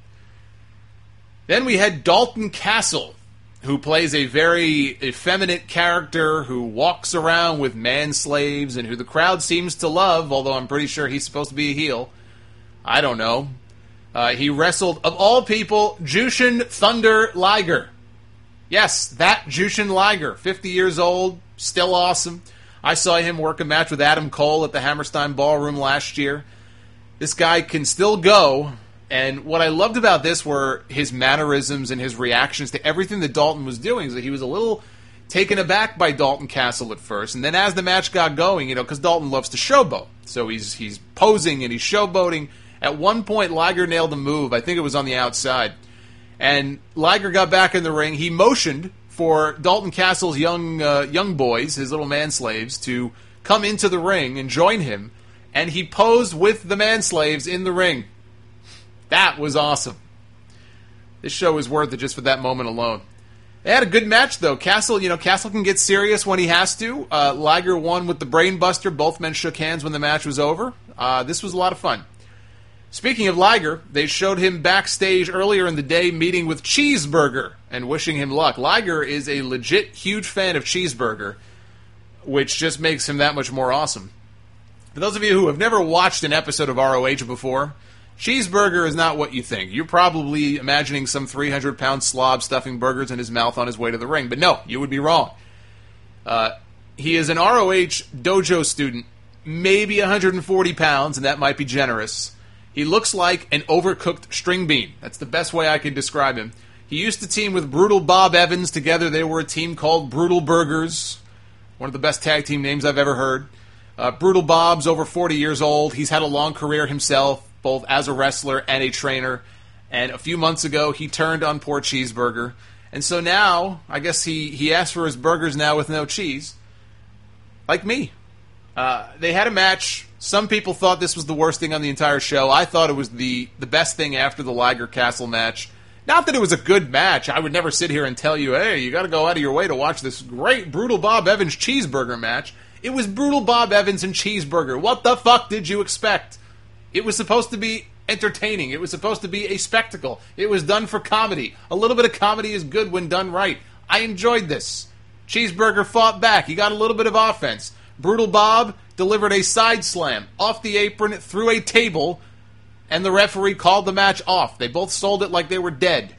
Then we had Dalton Castle, who plays a very effeminate character who walks around with man-slaves and who the crowd seems to love, although I'm pretty sure he's supposed to be a heel. I don't know. He wrestled, of all people, Jushin Thunder Liger. Yes, that Jushin Liger, 50 years old, still awesome. I saw him work a match with Adam Cole at the Hammerstein Ballroom last year. This guy can still go, and what I loved about this were his mannerisms and his reactions to everything that Dalton was doing. So he was a little taken aback by Dalton Castle at first, and then as the match got going, because Dalton loves to showboat, so he's posing and he's showboating. At one point, Liger nailed a move. I think it was on the outside. And Liger got back in the ring. He motioned for Dalton Castle's young boys, his little man-slaves, to come into the ring and join him. And he posed with the man-slaves in the ring. That was awesome. This show is worth it just for that moment alone. They had a good match, though. Castle can get serious when he has to. Liger won with the Brain Buster. Both men shook hands when the match was over. This was a lot of fun. Speaking of Liger, they showed him backstage earlier in the day meeting with Cheeseburger and wishing him luck. Liger is a legit huge fan of Cheeseburger, which just makes him that much more awesome. For those of you who have never watched an episode of ROH before, Cheeseburger is not what you think. You're probably imagining some 300-pound slob stuffing burgers in his mouth on his way to the ring, but no, you would be wrong. He is an ROH dojo student, maybe 140 pounds, and that might be generous. He looks like an overcooked string bean. That's the best way I can describe him. He used to team with Brutal Bob Evans. Together they were a team called Brutal Burgers. One of the best tag team names I've ever heard. Brutal Bob's over 40 years old. He's had a long career himself, both as a wrestler and a trainer. And a few months ago, he turned on poor Cheeseburger. And so now, I guess he asked for his burgers now with no cheese. Like me. They had a match. Some people thought this was the worst thing on the entire show. I thought it was the best thing after the Liger Castle match. Not that it was a good match. I would never sit here and tell you, hey, you got to go out of your way to watch this great Brutal Bob Evans Cheeseburger match. It was Brutal Bob Evans and Cheeseburger. What the fuck did you expect? It was supposed to be entertaining. It was supposed to be a spectacle. It was done for comedy. A little bit of comedy is good when done right. I enjoyed this. Cheeseburger fought back. He got a little bit of offense. Brutal Bob delivered a side slam off the apron through a table, and the referee called the match off. They both sold it like they were dead.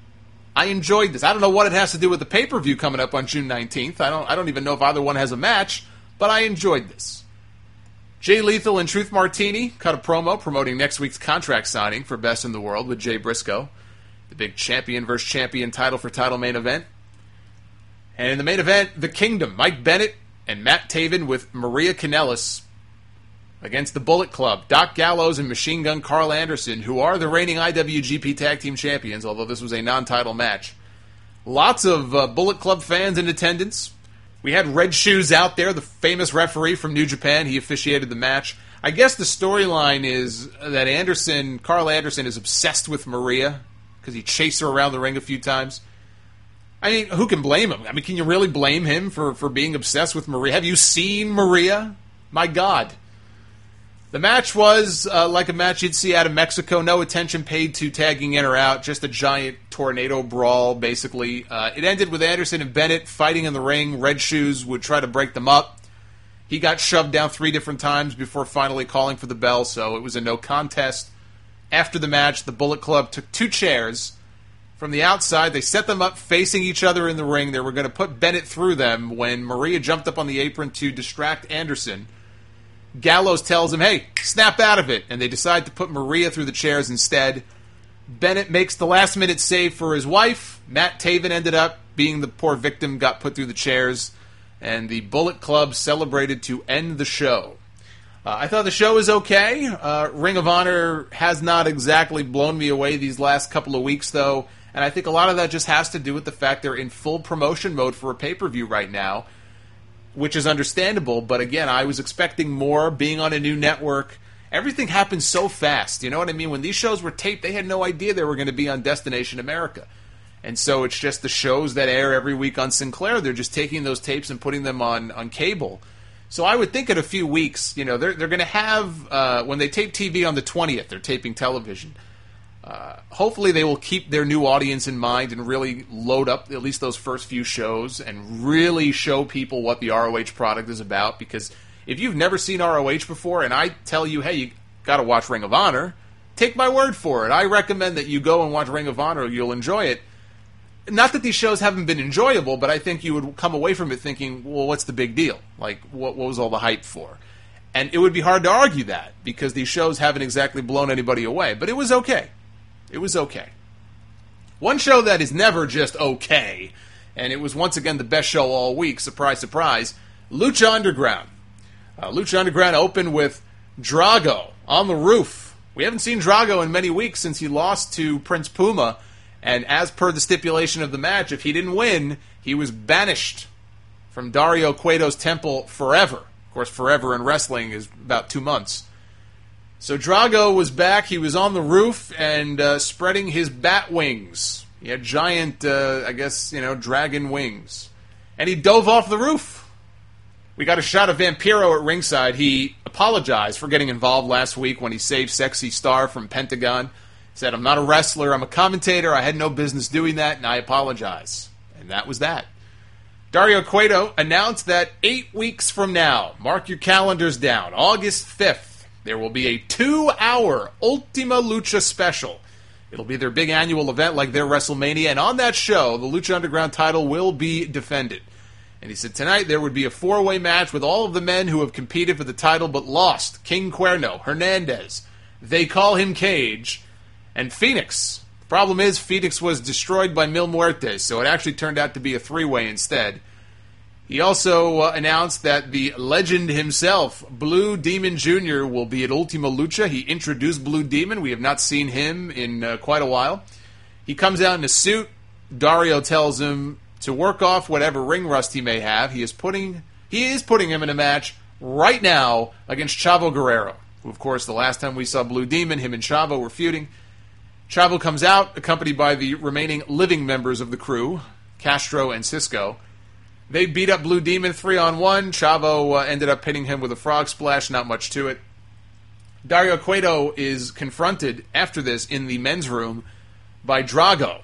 I enjoyed this. I don't know what it has to do with the pay-per-view coming up on June 19th. I don't even know if either one has a match, but I enjoyed this. Jay Lethal and Truth Martini cut a promo promoting next week's contract signing for Best in the World with Jay Briscoe, the big champion versus champion title for title main event. And in the main event, The Kingdom, Mike Bennett and Matt Taven with Maria Kanellis against the Bullet Club, Doc Gallows and Machine Gun Carl Anderson, who are the reigning IWGP Tag Team Champions, although this was a non-title match. Lots of Bullet Club fans in attendance. We had Red Shoes out there, the famous referee from New Japan. He officiated the match. I guess the storyline is that Carl Anderson is obsessed with Maria because he chased her around the ring a few times. I mean, who can blame him? I mean, can you really blame him for being obsessed with Maria? Have you seen Maria? My God. The match was like a match you'd see out of Mexico. No attention paid to tagging in or out. Just a giant tornado brawl, basically. It ended with Anderson and Bennett fighting in the ring. Red Shoes would try to break them up. He got shoved down 3 different times before finally calling for the bell, so it was a no contest. After the match, the Bullet Club took 2 chairs. From the outside, they set them up facing each other in the ring. They were going to put Bennett through them when Maria jumped up on the apron to distract Anderson. Gallows tells him, hey, snap out of it. And they decide to put Maria through the chairs instead. Bennett makes the last-minute save for his wife. Matt Taven ended up being the poor victim, got put through the chairs. And the Bullet Club celebrated to end the show. I thought the show was okay. Ring of Honor has not exactly blown me away these last couple of weeks, though. And I think a lot of that just has to do with the fact they're in full promotion mode for a pay-per-view right now, which is understandable. But again, I was expecting more being on a new network. everything happened so fast. You know what I mean? When these shows were taped, they had no idea they were going to be on Destination America. And so it's just the shows that air every week on Sinclair. They're just taking those tapes and putting them on cable. So I would think in a few weeks, they're going to have, when they tape TV on the 20th, they're taping television. Hopefully they will keep their new audience in mind and really load up at least those first few shows and really show people what the ROH product is about. Because if you've never seen ROH before and I tell you, hey, you got to watch Ring of Honor, take my word for it. I recommend that you go and watch Ring of Honor. You'll enjoy it. Not that these shows haven't been enjoyable, but I think you would come away from it thinking, well, what's the big deal? Like, what was all the hype for? And it would be hard to argue that, because these shows haven't exactly blown anybody away. But it was okay. It was okay. One show that is never just okay, and it was once again the best show all week, surprise, surprise, Lucha Underground. Lucha Underground opened with Drago on the roof. We haven't seen Drago in many weeks since he lost to Prince Puma. And as per the stipulation of the match, if he didn't win, he was banished from Dario Cueto's temple forever. Of course, forever in wrestling is about 2 months. So Drago was back. He was on the roof and spreading his bat wings. He had giant, dragon wings. And he dove off the roof. We got a shot of Vampiro at ringside. He apologized for getting involved last week when he saved Sexy Star from Pentagon. Said, I'm not a wrestler, I'm a commentator, I had no business doing that, and I apologize. And that was that. Dario Cueto announced that 8 weeks from now, mark your calendars down, August 5th, there will be a 2-hour Ultima Lucha special. It'll be their big annual event like their WrestleMania, and on that show, the Lucha Underground title will be defended. And he said tonight there would be a 4-way match with all of the men who have competed for the title but lost. King Cuerno, Hernandez, they call him Cage, and Phoenix. The problem is Phoenix was destroyed by Mil Muertes, so it actually turned out to be a 3-way instead. He also announced that the legend himself, Blue Demon Jr., will be at Ultima Lucha. He introduced Blue Demon. We have not seen him in quite a while. He comes out in a suit. Dario tells him to work off whatever ring rust he may have. He is putting him in a match right now against Chavo Guerrero, who, of course, the last time we saw Blue Demon, him and Chavo were feuding. Chavo comes out, accompanied by the remaining living members of the crew, Castro and Cisco. They beat up Blue Demon 3-on-1. Chavo ended up hitting him with a frog splash, not much to it. Dario Cueto is confronted after this in the men's room by Drago.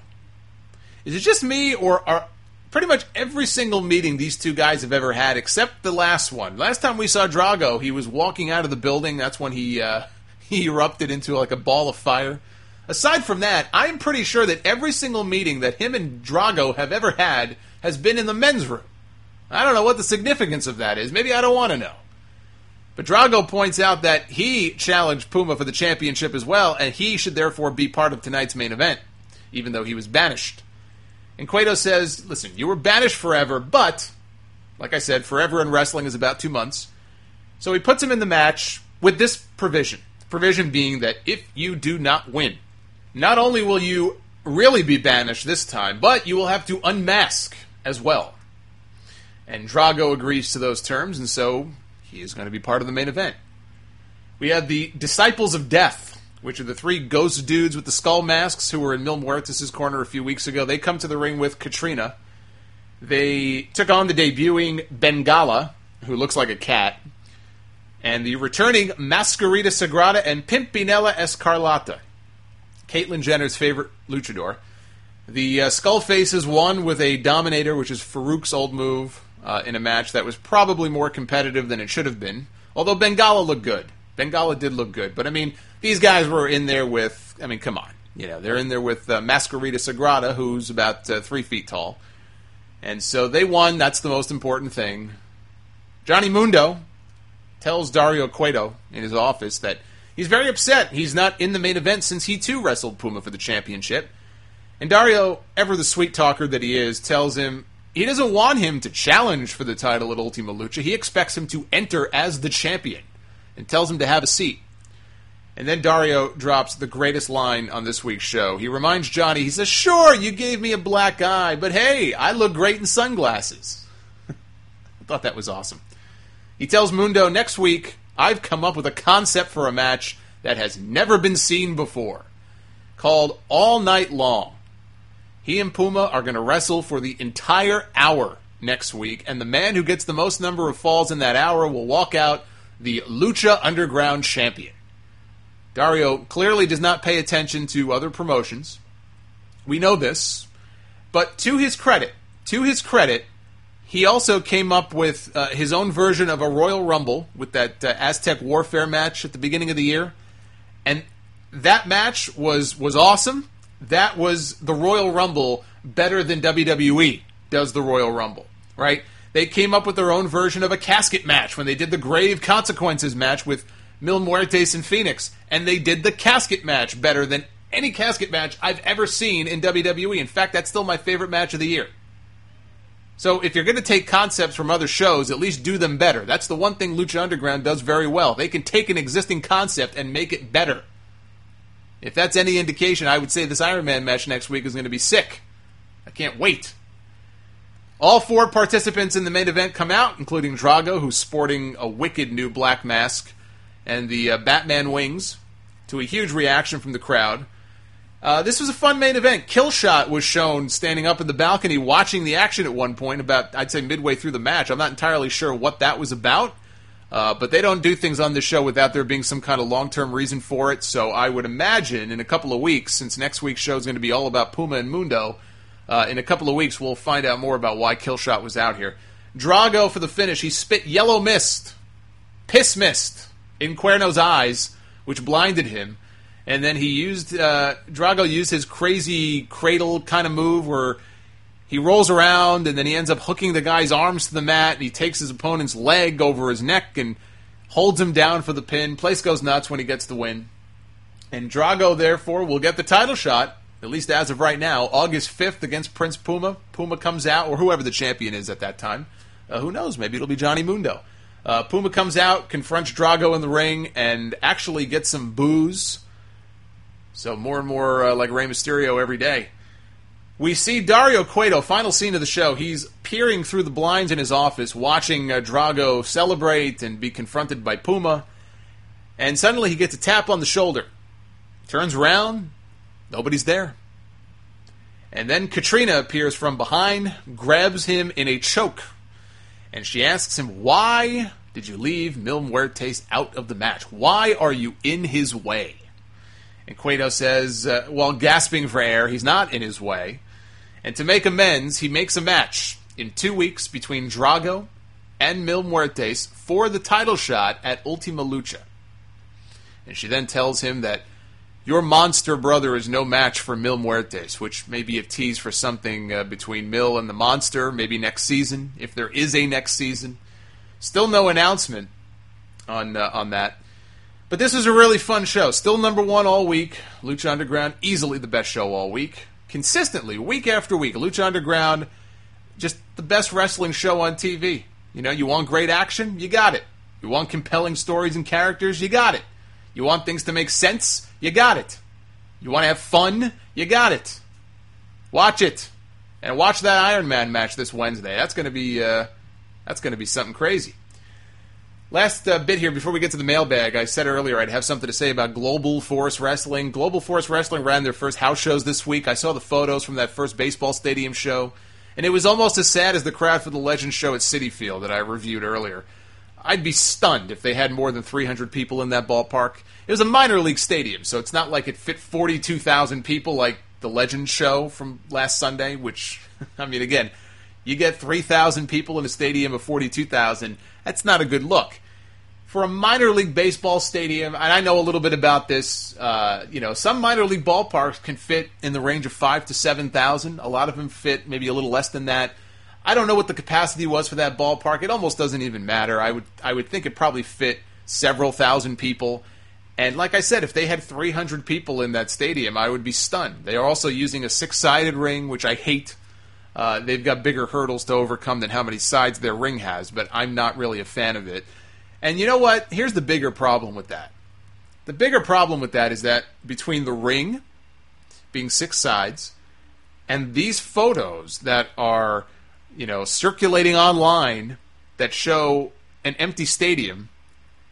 Is it just me, or are pretty much every single meeting these two guys have ever had, except the last one? Last time we saw Drago, he was walking out of the building. That's when he erupted into like a ball of fire. Aside from that, I'm pretty sure that every single meeting that him and Drago have ever had has been in the men's room. I don't know what the significance of that is. Maybe I don't want to know. But Drago points out that he challenged Puma for the championship as well, and he should therefore be part of tonight's main event, even though he was banished. And Cueto says, listen, you were banished forever, but, like I said, forever in wrestling is about 2 months. So he puts him in the match with this provision. The provision being that if you do not win, not only will you really be banished this time, but you will have to unmask as well. And Drago agrees to those terms, and so he is going to be part of the main event. We have the Disciples of Death, which are the 3 ghost dudes with the skull masks who were in Mil Muertes' corner a few weeks ago. They come to the ring with Katrina. They took on the debuting Bengala, who looks like a cat, and the returning Mascarita Sagrada and Pimpinella Escarlata, Caitlyn Jenner's favorite luchador. The Skull Faces won with a Dominator, which is Farouk's old move, in a match that was probably more competitive than it should have been. Although Bengala looked good. Bengala did look good. But, these guys were in there with, come on. They're in there with Mascarita Sagrada, who's about 3 feet tall. And so they won. That's the most important thing. Johnny Mundo tells Dario Cueto in his office that he's very upset he's not in the main event since he too wrestled Puma for the championship. And Dario, ever the sweet talker that he is, tells him he doesn't want him to challenge for the title at Ultima Lucha. He expects him to enter as the champion and tells him to have a seat. And then Dario drops the greatest line on this week's show. He reminds Johnny, he says, sure, you gave me a black eye, but hey, I look great in sunglasses. I thought that was awesome. He tells Mundo, next week, I've come up with a concept for a match that has never been seen before, called All Night Long. He and Puma are going to wrestle for the entire hour next week, and the man who gets the most number of falls in that hour will walk out the Lucha Underground champion. Dario clearly does not pay attention to other promotions. We know this. But to his credit, he also came up with his own version of a Royal Rumble with that Aztec Warfare match at the beginning of the year. And that match was awesome. That was the Royal Rumble better than WWE does the Royal Rumble, right? They came up with their own version of a casket match when they did the Grave Consequences match with Mil Muertes and Phoenix. And they did the casket match better than any casket match I've ever seen in WWE. In fact, that's still my favorite match of the year. So if you're going to take concepts from other shows, at least do them better. That's the one thing Lucha Underground does very well. They can take an existing concept and make it better. If that's any indication, I would say this Iron Man match next week is going to be sick. I can't wait. All 4 participants in the main event come out, including Drago, who's sporting a wicked new black mask, and the Batman wings, to a huge reaction from the crowd. This was a fun main event. Killshot was shown standing up in the balcony watching the action at one point, about, I'd say, midway through the match. I'm not entirely sure what that was about, but they don't do things on this show without there being some kind of long-term reason for it, so I would imagine in a couple of weeks, since next week's show is going to be all about Puma and Mundo, in a couple of weeks we'll find out more about why Killshot was out here. Drago for the finish. He spit yellow mist, piss mist, in Cuerno's eyes, which blinded him. And then Drago used his crazy cradle kind of move where he rolls around and then he ends up hooking the guy's arms to the mat and he takes his opponent's leg over his neck and holds him down for the pin. Place goes nuts when he gets the win. And Drago, therefore, will get the title shot, at least as of right now, August 5th against Prince Puma. Puma comes out, or whoever the champion is at that time. Who knows? Maybe it'll be Johnny Mundo. Puma comes out, confronts Drago in the ring, and actually gets some boos. So more and more like Rey Mysterio every day. We see Dario Cueto, final scene of the show. He's peering through the blinds in his office, watching Drago celebrate and be confronted by Puma. And suddenly he gets a tap on the shoulder. Turns around, nobody's there. And then Katrina appears from behind, grabs him in a choke. And she asks him, why did you leave Mil Muertes out of the match? Why are you in his way? And Cueto says, while gasping for air, he's not in his way. And to make amends, he makes a match in 2 weeks between Drago and Mil Muertes for the title shot at Ultima Lucha. And she then tells him that your monster brother is no match for Mil Muertes, which may be a tease for something between Mil and the monster, maybe next season, if there is a next season. Still no announcement on that. But this was a really fun show. Still number 1 all week. Lucha Underground, easily the best show all week. Consistently, week after week. Lucha Underground, just the best wrestling show on TV. You know, you want great action? You got it. You want compelling stories and characters? You got it. You want things to make sense? You got it. You want to have fun? You got it. Watch it. And watch that Iron Man match this Wednesday. That's going to be something crazy. Last bit here before we get to the mailbag. I said earlier I'd have something to say about Global Force Wrestling. Global Force Wrestling ran their first house shows this week. I saw the photos from that first baseball stadium show, and it was almost as sad as the crowd for the Legends show at Citi Field that I reviewed earlier. I'd be stunned if they had more than 300 people in that ballpark. It was a minor league stadium, so it's not like it fit 42,000 people like the Legends show from last Sunday, which, I mean, again, you get 3,000 people in a stadium of 42,000, that's not a good look. For a minor league baseball stadium, and I know a little bit about this, some minor league ballparks can fit in the range of 5,000 to 7,000. A lot of them fit maybe a little less than that. I don't know what the capacity was for that ballpark. It almost doesn't even matter. I would think it probably fit several thousand people. And like I said, if they had 300 people in that stadium, I would be stunned. They are also using a 6-sided ring, which I hate. They've got bigger hurdles to overcome than how many sides their ring has, but I'm not really a fan of it. And you know what? Here's the bigger problem with that. The bigger problem with that is that between the ring being 6 sides and these photos that are, circulating online that show an empty stadium,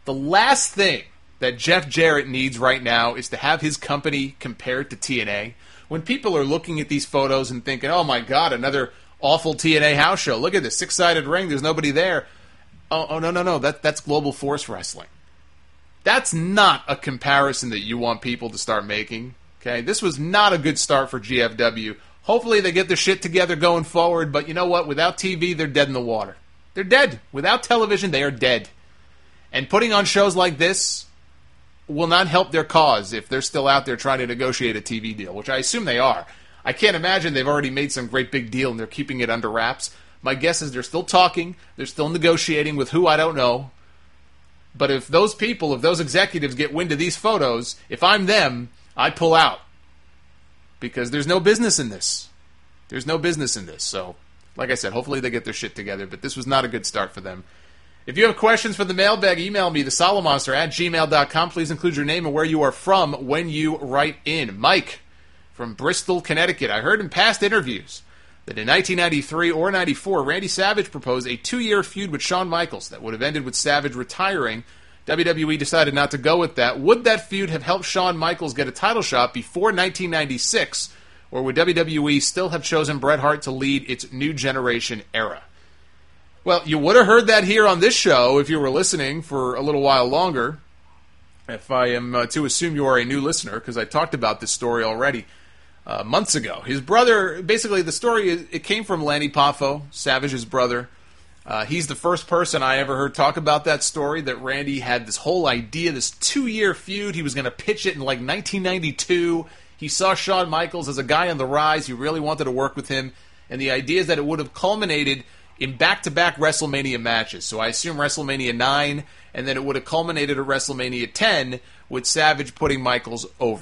The last thing that Jeff Jarrett needs right now is to have his company compared to TNA. When people are looking at these photos and thinking, oh my God, another awful TNA house show. Look at this six-sided ring. There's nobody there. Oh no. That's Global Force Wrestling. That's not a comparison that you want people to start making. Okay, this was not a good start for GFW. Hopefully they get their shit together going forward, but you know what? Without TV, they're dead in the water. They're dead. Without television, they are dead. And putting on shows like this will not help their cause if they're still out there trying to negotiate a TV deal, which I assume they are. I can't imagine they've already made some great big deal and they're keeping it under wraps. My guess is they're still talking, they're still negotiating with who I don't know. But if those people, if those executives get wind of these photos, if I'm them, I pull out. Because there's no business in this. There's no business in this. So, like I said, hopefully they get their shit together, but this was not a good start for them. If you have questions for the mailbag, email me, thesolomonster@gmail.com. Please include your name and where you are from when you write in. Mike from Bristol, Connecticut. I heard in past interviews that in 1993 or 94, Randy Savage proposed a 2-year feud with Shawn Michaels that would have ended with Savage retiring. WWE decided not to go with that. Would that feud have helped Shawn Michaels get a title shot before 1996, or would WWE still have chosen Bret Hart to lead its new generation era? Well, you would have heard that here on this show if you were listening for a little while longer. If I am to assume you are a new listener, because I talked about this story already months ago. His brother, basically the story, it came from Lanny Poffo, Savage's brother. He's the first person I ever heard talk about that story, that Randy had this whole idea, this 2-year feud. He was going to pitch it in like 1992. He saw Shawn Michaels as a guy on the rise. He really wanted to work with him. And the idea is that it would have culminated in back-to-back WrestleMania matches. So I assume WrestleMania 9, and then it would have culminated at WrestleMania 10 with Savage putting Michaels over.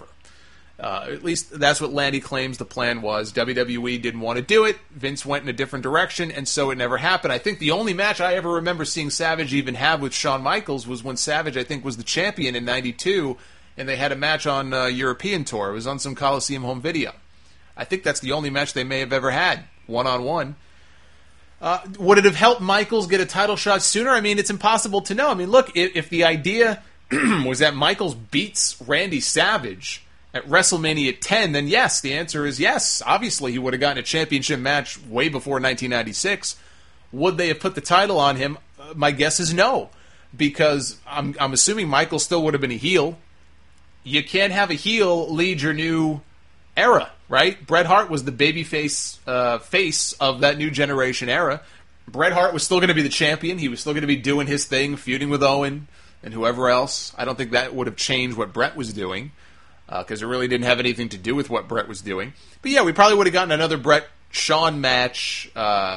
At least that's what Landy claims the plan was. WWE didn't want to do it. Vince went in a different direction, and so it never happened. I think the only match I ever remember seeing Savage even have with Shawn Michaels was when Savage, I think, was the champion in 92, and they had a match on European tour. It was on some Coliseum home video. I think that's the only match they may have ever had, one-on-one. Would it have helped Michaels get a title shot sooner? I mean, it's impossible to know. I mean, look, if the idea was that Michaels beats Randy Savage at WrestleMania 10, then yes, the answer is yes. Obviously, he would have gotten a championship match way before 1996. Would they have put the title on him? My guess is no, because I'm assuming Michaels still would have been a heel. You can't have a heel lead your new era, right? Bret Hart was the babyface face of that new generation era. Bret Hart was still going to be the champion. He was still going to be doing his thing, feuding with Owen and whoever else. I don't think that would have changed what Bret was doing, because it really didn't have anything to do with what Bret was doing. But yeah, we probably would have gotten another Bret-Shawn match.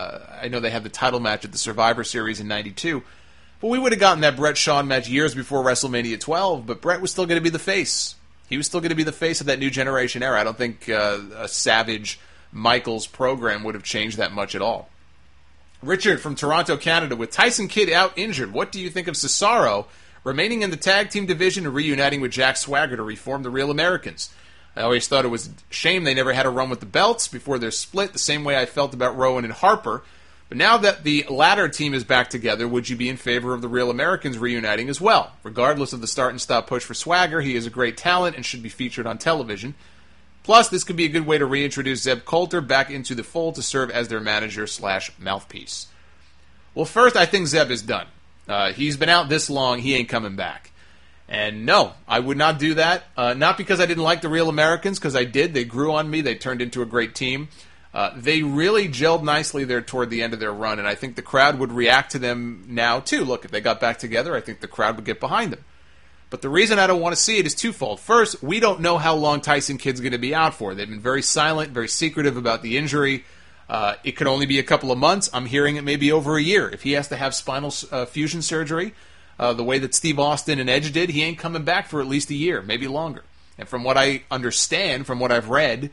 I know they had the title match at the Survivor Series in 92. But we would have gotten that Bret-Shawn match years before WrestleMania 12, but Bret was still going to be the face. He was still going to be the face of that new generation era. I don't think a Savage Michaels program would have changed that much at all. Richard from Toronto, Canada, with Tyson Kidd out injured, what do you think of Cesaro remaining in the tag team division and reuniting with Jack Swagger to reform the Real Americans? I always thought it was a shame they never had a run with the belts before their split, the same way I felt about Rowan and Harper. But now that the latter team is back together, would you be in favor of the Real Americans reuniting as well? Regardless of the start and stop push for Swagger, he is a great talent and should be featured on television. Plus, this could be a good way to reintroduce Zeb Coulter back into the fold to serve as their manager/mouthpiece. Well, first, I think Zeb is done. He's been out this long, he ain't coming back. And no, I would not do that. Not because I didn't like the Real Americans, because I did. They grew on me. They turned into a great team. They really gelled nicely there toward the end of their run, and I think the crowd would react to them now, too. Look, if they got back together, I think the crowd would get behind them. But the reason I don't want to see it is twofold. First, we don't know how long Tyson Kidd's going to be out for. They've been very silent, very secretive about the injury. It could only be a couple of months. I'm hearing it may be over a year. If he has to have spinal fusion surgery, the way that Steve Austin and Edge did, he ain't coming back for at least a year, maybe longer. And from what I understand, from what I've read,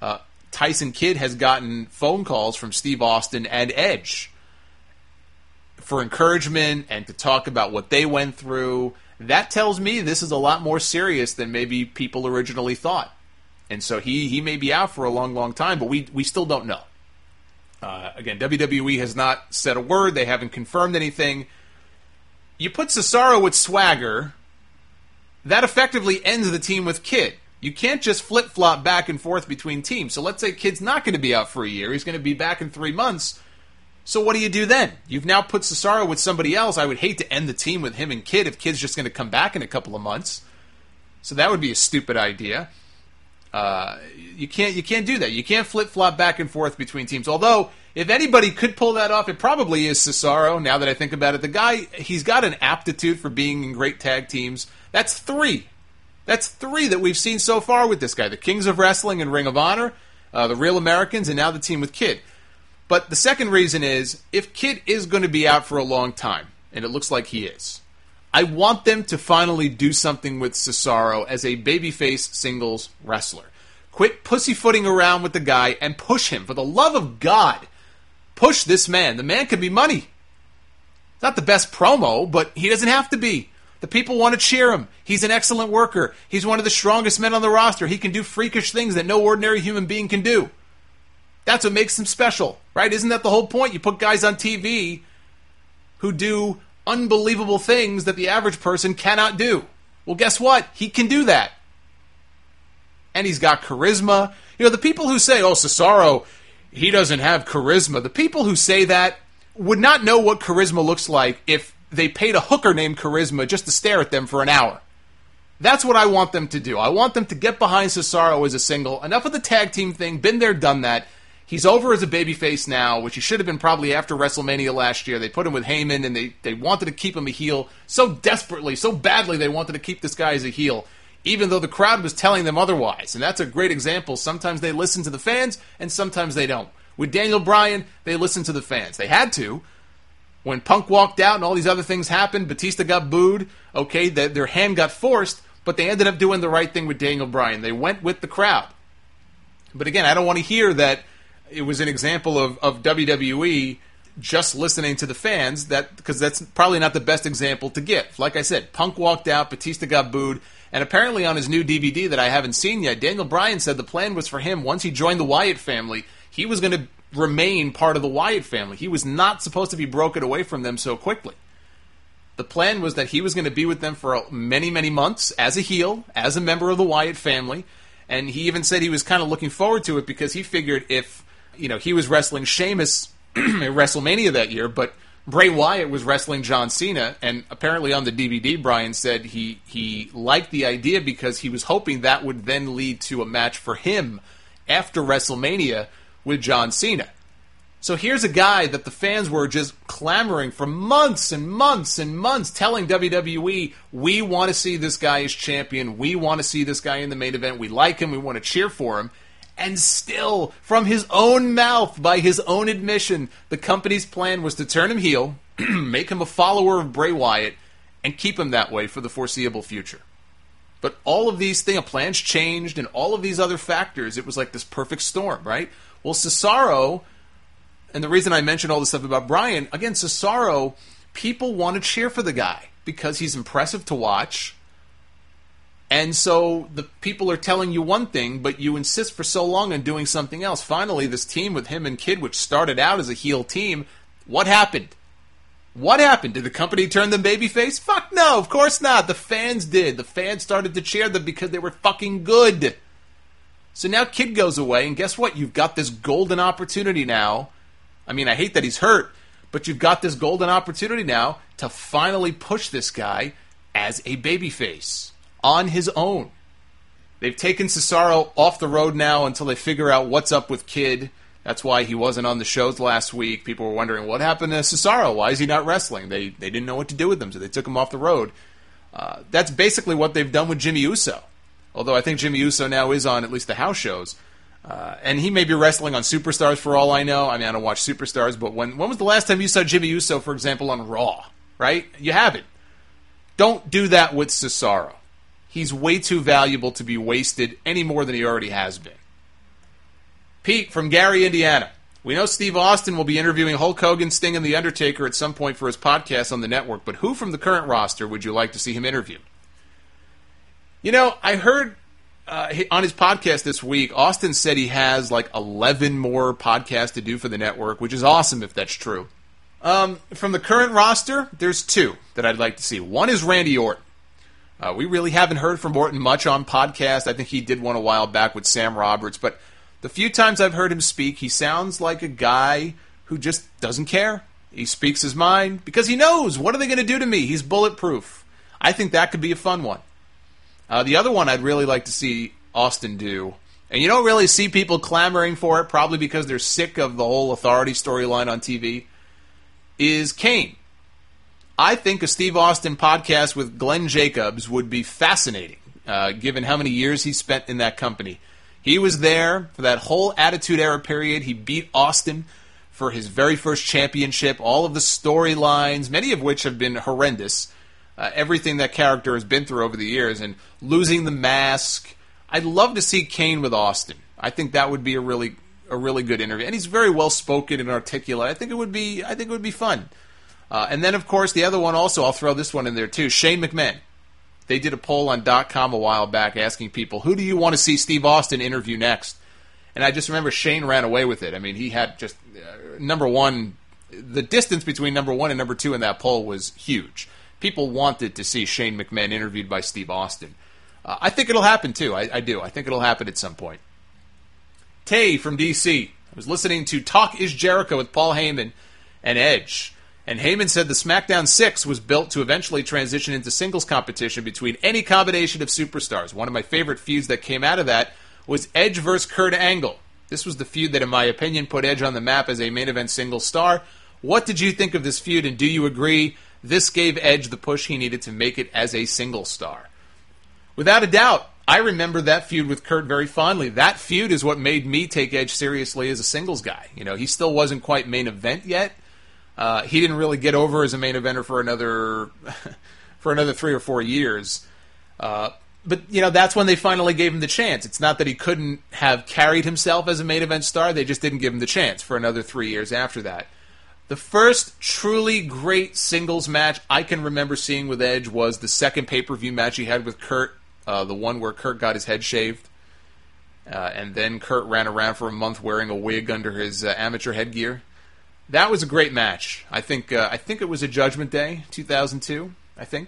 Tyson Kidd has gotten phone calls from Steve Austin and Edge for encouragement and to talk about what they went through. That tells me this is a lot more serious than maybe people originally thought. And so he may be out for a long, long time, but we still don't know. Again, WWE has not said a word. They haven't confirmed anything. you put Cesaro with Swagger, that effectively ends the team with Kid. You can't just flip-flop back and forth between teams. So let's say Kid's not going to be out for a year. He's going to be back in 3 months. So what do you do then? You've now put Cesaro with somebody else. I would hate to end the team with him and Kid if Kid's just going to come back in a couple of months. So that would be a stupid idea. You can't do that. You can't flip-flop back and forth between teams. Although, if anybody could pull that off, it probably is Cesaro, now that I think about it. The guy, he's got an aptitude for being in great tag teams. That's 3. That's 3 that we've seen so far with this guy. The Kings of Wrestling and Ring of Honor, the Real Americans, and now the team with Kid. But the second reason is, if Kid is going to be out for a long time, and it looks like he is, I want them to finally do something with Cesaro as a babyface singles wrestler. Quit pussyfooting around with the guy and push him. For the love of God, push this man. The man can be money. Not the best promo, but he doesn't have to be. The people want to cheer him. He's an excellent worker. He's one of the strongest men on the roster. He can do freakish things that no ordinary human being can do. That's what makes him special, right? Isn't that the whole point? You put guys on TV who do unbelievable things that the average person cannot do. Well, guess what? He can do that. And he's got charisma. You know, the people who say, oh, Cesaro, he doesn't have charisma, the people who say that would not know what charisma looks like if they paid a hooker named Charisma just to stare at them for an hour. That's what I want them to do. I want them to get behind Cesaro as a single. Enough of the tag team thing. Been there, done that. He's over as a babyface now, which he should have been probably after WrestleMania last year. They put him with Heyman, and they wanted to keep him a heel so desperately, so badly they wanted to keep this guy as a heel, even though the crowd was telling them otherwise. And that's a great example. Sometimes they listen to the fans, and sometimes they don't. With Daniel Bryan, they listened to the fans. They had to. When Punk walked out and all these other things happened, Batista got booed, okay, their hand got forced, but they ended up doing the right thing with Daniel Bryan. They went with the crowd. But again, I don't want to hear that it was an example of WWE just listening to the fans, because that's probably not the best example to give. Like I said, Punk walked out, Batista got booed, and apparently on his new DVD that I haven't seen yet, Daniel Bryan said the plan was for him, once he joined the Wyatt family, he was going to remain part of the Wyatt family. He was not supposed to be broken away from them so quickly. The plan was that he was going to be with them for many, many months as a heel, as a member of the Wyatt family, and he even said he was kind of looking forward to it because he figured if, you know, he was wrestling Sheamus at WrestleMania that year, but Bray Wyatt was wrestling John Cena, and apparently on the DVD, Bryan said he liked the idea because he was hoping that would then lead to a match for him after WrestleMania with John Cena. So here's a guy that the fans were just clamoring for months and months and months, telling WWE, we want to see this guy as champion, we want to see this guy in the main event, we like him, we want to cheer for him. And still, from his own mouth, by his own admission, the company's plan was to turn him heel, make him a follower of Bray Wyatt, and keep him that way for the foreseeable future. But all of these things, plans changed, and all of these other factors, it was like this perfect storm, right? Well, Cesaro, and the reason I mentioned all this stuff about Bryan, again, Cesaro, people want to cheer for the guy because he's impressive to watch. And so the people are telling you one thing, but you insist for so long on doing something else. Finally, this team with him and Kid, which started out as a heel team, what happened? What happened? Did the company turn them babyface? Fuck no, of course not. The fans did. The fans started to cheer them because they were fucking good. So now Kid goes away, and guess what? You've got this golden opportunity now. I mean, I hate that he's hurt, but you've got this golden opportunity now to finally push this guy as a babyface on his own. They've taken Cesaro off the road now until they figure out what's up with Kid. That's why he wasn't on the shows last week. People were wondering, what happened to Cesaro? Why is he not wrestling? They didn't know what to do with him, so they took him off the road. That's basically what they've done with Jimmy Uso. Although I think Jimmy Uso now is on at least the house shows. And he may be wrestling on Superstars for all I know. I mean, I don't watch Superstars, but when was the last time you saw Jimmy Uso, for example, on Raw? Right? You haven't. Don't do that with Cesaro. He's way too valuable to be wasted any more than he already has been. Pete from Gary, Indiana. We know Steve Austin will be interviewing Hulk Hogan, Sting, and The Undertaker at some point for his podcast on the network, but who from the current roster would you like to see him interview? You know, I heard on his podcast this week, Austin said he has like 11 more podcasts to do for the network, which is awesome if that's true. From the current roster, there's two that I'd like to see. One is Randy Orton. We really haven't heard from Orton much on podcast. I think he did one a while back with Sam Roberts, but the few times I've heard him speak, he sounds like a guy who just doesn't care. He speaks his mind because he knows, what are they going to do to me? He's bulletproof. I think that could be a fun one. The other one I'd really like to see Austin do, and you don't really see people clamoring for it, probably because they're sick of the whole authority storyline on TV, is Kane. I think a Steve Austin podcast with Glenn Jacobs would be fascinating, given how many years he spent in that company. He was there for that whole Attitude Era period. He beat Austin for his very first championship. All of the storylines, many of which have been horrendous. Everything that character has been through over the years, and losing the mask. I'd love to see Kane with Austin. I think that would be a really good interview, and he's very well spoken and articulate. I think it would be fun. And then, of course, the other one also, I'll throw this one in there too, Shane McMahon. They did a poll on .com a while back asking people, who do you want to see Steve Austin interview next? And I just remember Shane ran away with it. I mean, he had just, number one, the distance between number one and number two in that poll was huge. People wanted to see Shane McMahon interviewed by Steve Austin. I think it'll happen too. I do. I think it'll happen at some point. Tay from DC. I was listening to Talk Is Jericho with Paul Heyman and Edge. And Heyman said the SmackDown 6 was built to eventually transition into singles competition between any combination of superstars. One of my favorite feuds that came out of that was Edge vs. Kurt Angle. This was the feud that, in my opinion, put Edge on the map as a main event singles star. What did you think of this feud, and do you agree this gave Edge the push he needed to make it as a single star? Without a doubt, I remember that feud with Kurt very fondly. That feud is what made me take Edge seriously as a singles guy. You know, he still wasn't quite main event yet. He didn't really get over as a main eventer for another 3 or 4 years. But, you know, that's when they finally gave him the chance. It's not that he couldn't have carried himself as a main event star. They just didn't give him the chance for another 3 years after that. The first truly great singles match I can remember seeing with Edge was the second pay-per-view match he had with Kurt, the one where Kurt got his head shaved. And then Kurt ran around for a month wearing a wig under his amateur headgear. That was a great match. I think it was a Judgment Day, 2002, I think.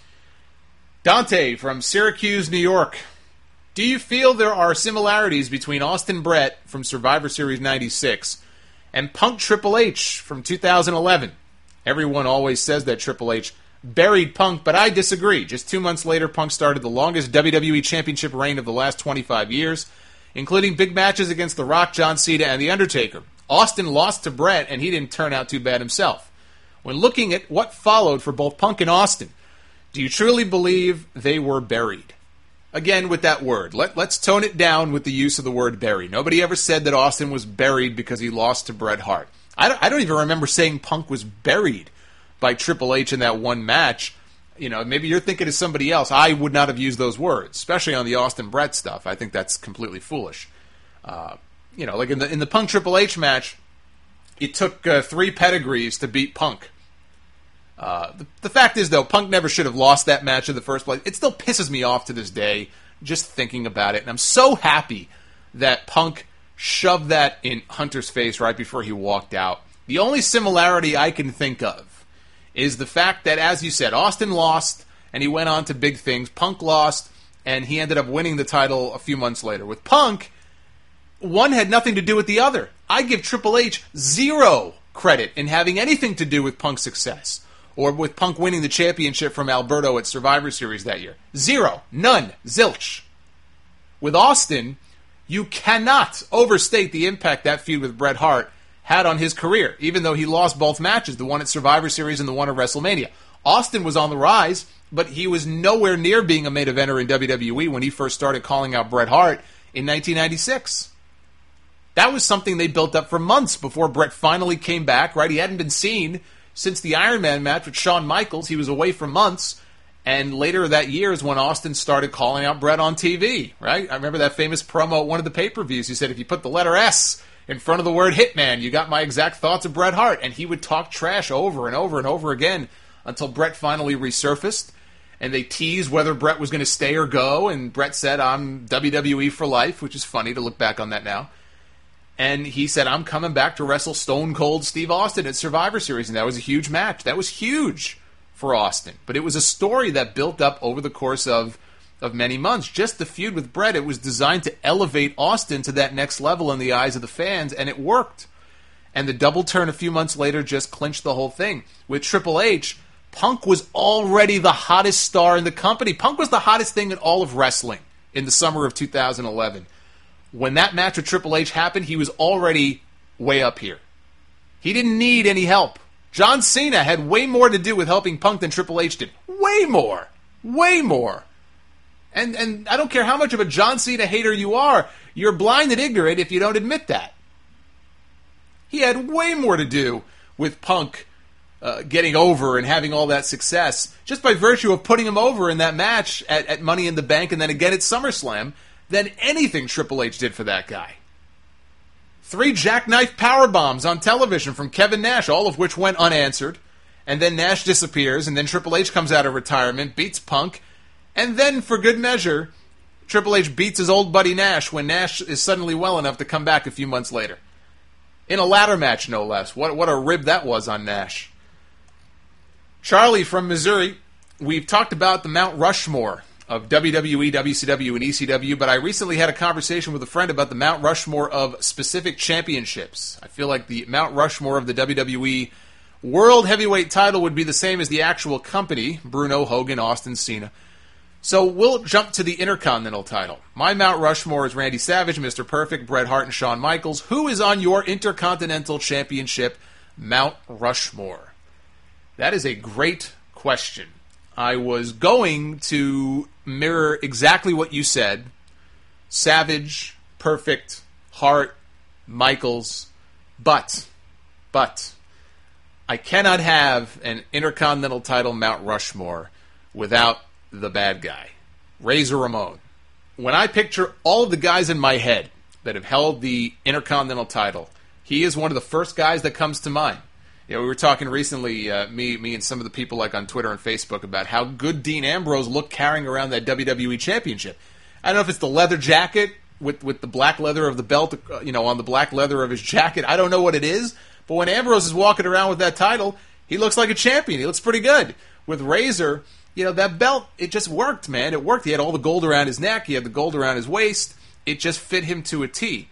Dante from Syracuse, New York. Do you feel there are similarities between Austin Brett from Survivor Series 96 and Punk Triple H from 2011? Everyone always says that Triple H buried Punk, but I disagree. Just 2 months later, Punk started the longest WWE Championship reign of the last 25 years, including big matches against The Rock, John Cena, and The Undertaker. Austin lost to Brett, and he didn't turn out too bad himself. When looking at what followed for both Punk and Austin, do you truly believe they were buried? Again, with that word. Let's tone it down with the use of the word buried. Nobody ever said that Austin was buried because he lost to Bret Hart. I don't even remember saying Punk was buried by Triple H in that one match. You know, maybe you're thinking of somebody else. I would not have used those words, especially on the Austin Brett stuff. I think that's completely foolish. You know, like in the Punk Triple H match, it took 3 pedigrees to beat Punk. The fact is, though, Punk never should have lost that match in the first place. It still pisses me off to this day just thinking about it. And I'm so happy that Punk shoved that in Hunter's face right before he walked out. The only similarity I can think of is the fact that, as you said, Austin lost and he went on to big things. Punk lost and he ended up winning the title a few months later. With Punk, one had nothing to do with the other. I give Triple H zero credit in having anything to do with Punk's success, or with Punk winning the championship from Alberto at Survivor Series that year. Zero. None. Zilch. With Austin, you cannot overstate the impact that feud with Bret Hart had on his career, even though he lost both matches, the one at Survivor Series and the one at WrestleMania. Austin was on the rise, but he was nowhere near being a main eventer in WWE when he first started calling out Bret Hart in 1996. That was something they built up for months before Bret finally came back, right? He hadn't been seen since the Iron Man match with Shawn Michaels. He was away for months, and later that year is when Austin started calling out Bret on TV, right? I remember that famous promo at one of the pay-per-views. He said, if you put the letter S in front of the word Hitman, you got my exact thoughts of Bret Hart. And he would talk trash over and over and over again until Bret finally resurfaced, and they teased whether Bret was going to stay or go, and Bret said, I'm WWE for life, which is funny to look back on that now. And he said, I'm coming back to wrestle Stone Cold Steve Austin at Survivor Series. And that was a huge match. That was huge for Austin. But it was a story that built up over the course of many months. Just the feud with Bret, it was designed to elevate Austin to that next level in the eyes of the fans, and it worked. And the double turn a few months later just clinched the whole thing. With Triple H, Punk was already the hottest star in the company. Punk was the hottest thing in all of wrestling in the summer of 2011. When that match with Triple H happened, he was already way up here. He didn't need any help. John Cena had way more to do with helping Punk than Triple H did. Way more. Way more. And I don't care how much of a John Cena hater you are, you're blind and ignorant if you don't admit that. He had way more to do with Punk getting over and having all that success, just by virtue of putting him over in that match at Money in the Bank and then again at SummerSlam, than anything Triple H did for that guy. 3 jackknife powerbombs on television from Kevin Nash, all of which went unanswered. And then Nash disappears, and then Triple H comes out of retirement, beats Punk, and then, for good measure, Triple H beats his old buddy Nash when Nash is suddenly well enough to come back a few months later. In a ladder match, no less. What a rib that was on Nash. Charlie from Missouri, we've talked about the Mount Rushmore of WWE, WCW, and ECW, but I recently had a conversation with a friend about the Mount Rushmore of specific championships. I feel like the Mount Rushmore of the WWE World Heavyweight title would be the same as the actual company, Bruno, Hogan, Austin, Cena. So we'll jump to the Intercontinental title. My Mount Rushmore is Randy Savage, Mr. Perfect, Bret Hart, and Shawn Michaels. Who is on your Intercontinental Championship Mount Rushmore? That is a great question. I was going to mirror exactly what you said. Savage, Perfect, Hart, Michaels, but I cannot have an Intercontinental title Mount Rushmore without the bad guy, Razor Ramon. When I picture all of the guys in my head that have held the Intercontinental title, he is one of the first guys that comes to mind. You know, we were talking recently, me and some of the people like on Twitter and Facebook about how good Dean Ambrose looked carrying around that WWE Championship. I don't know if it's the leather jacket with the black leather of the belt, on the black leather of his jacket. I don't know what it is, but when Ambrose is walking around with that title, he looks like a champion. He looks pretty good. With Razor, that belt, it just worked, man. It worked. He had all the gold around his neck. He had the gold around his waist. It just fit him to a T.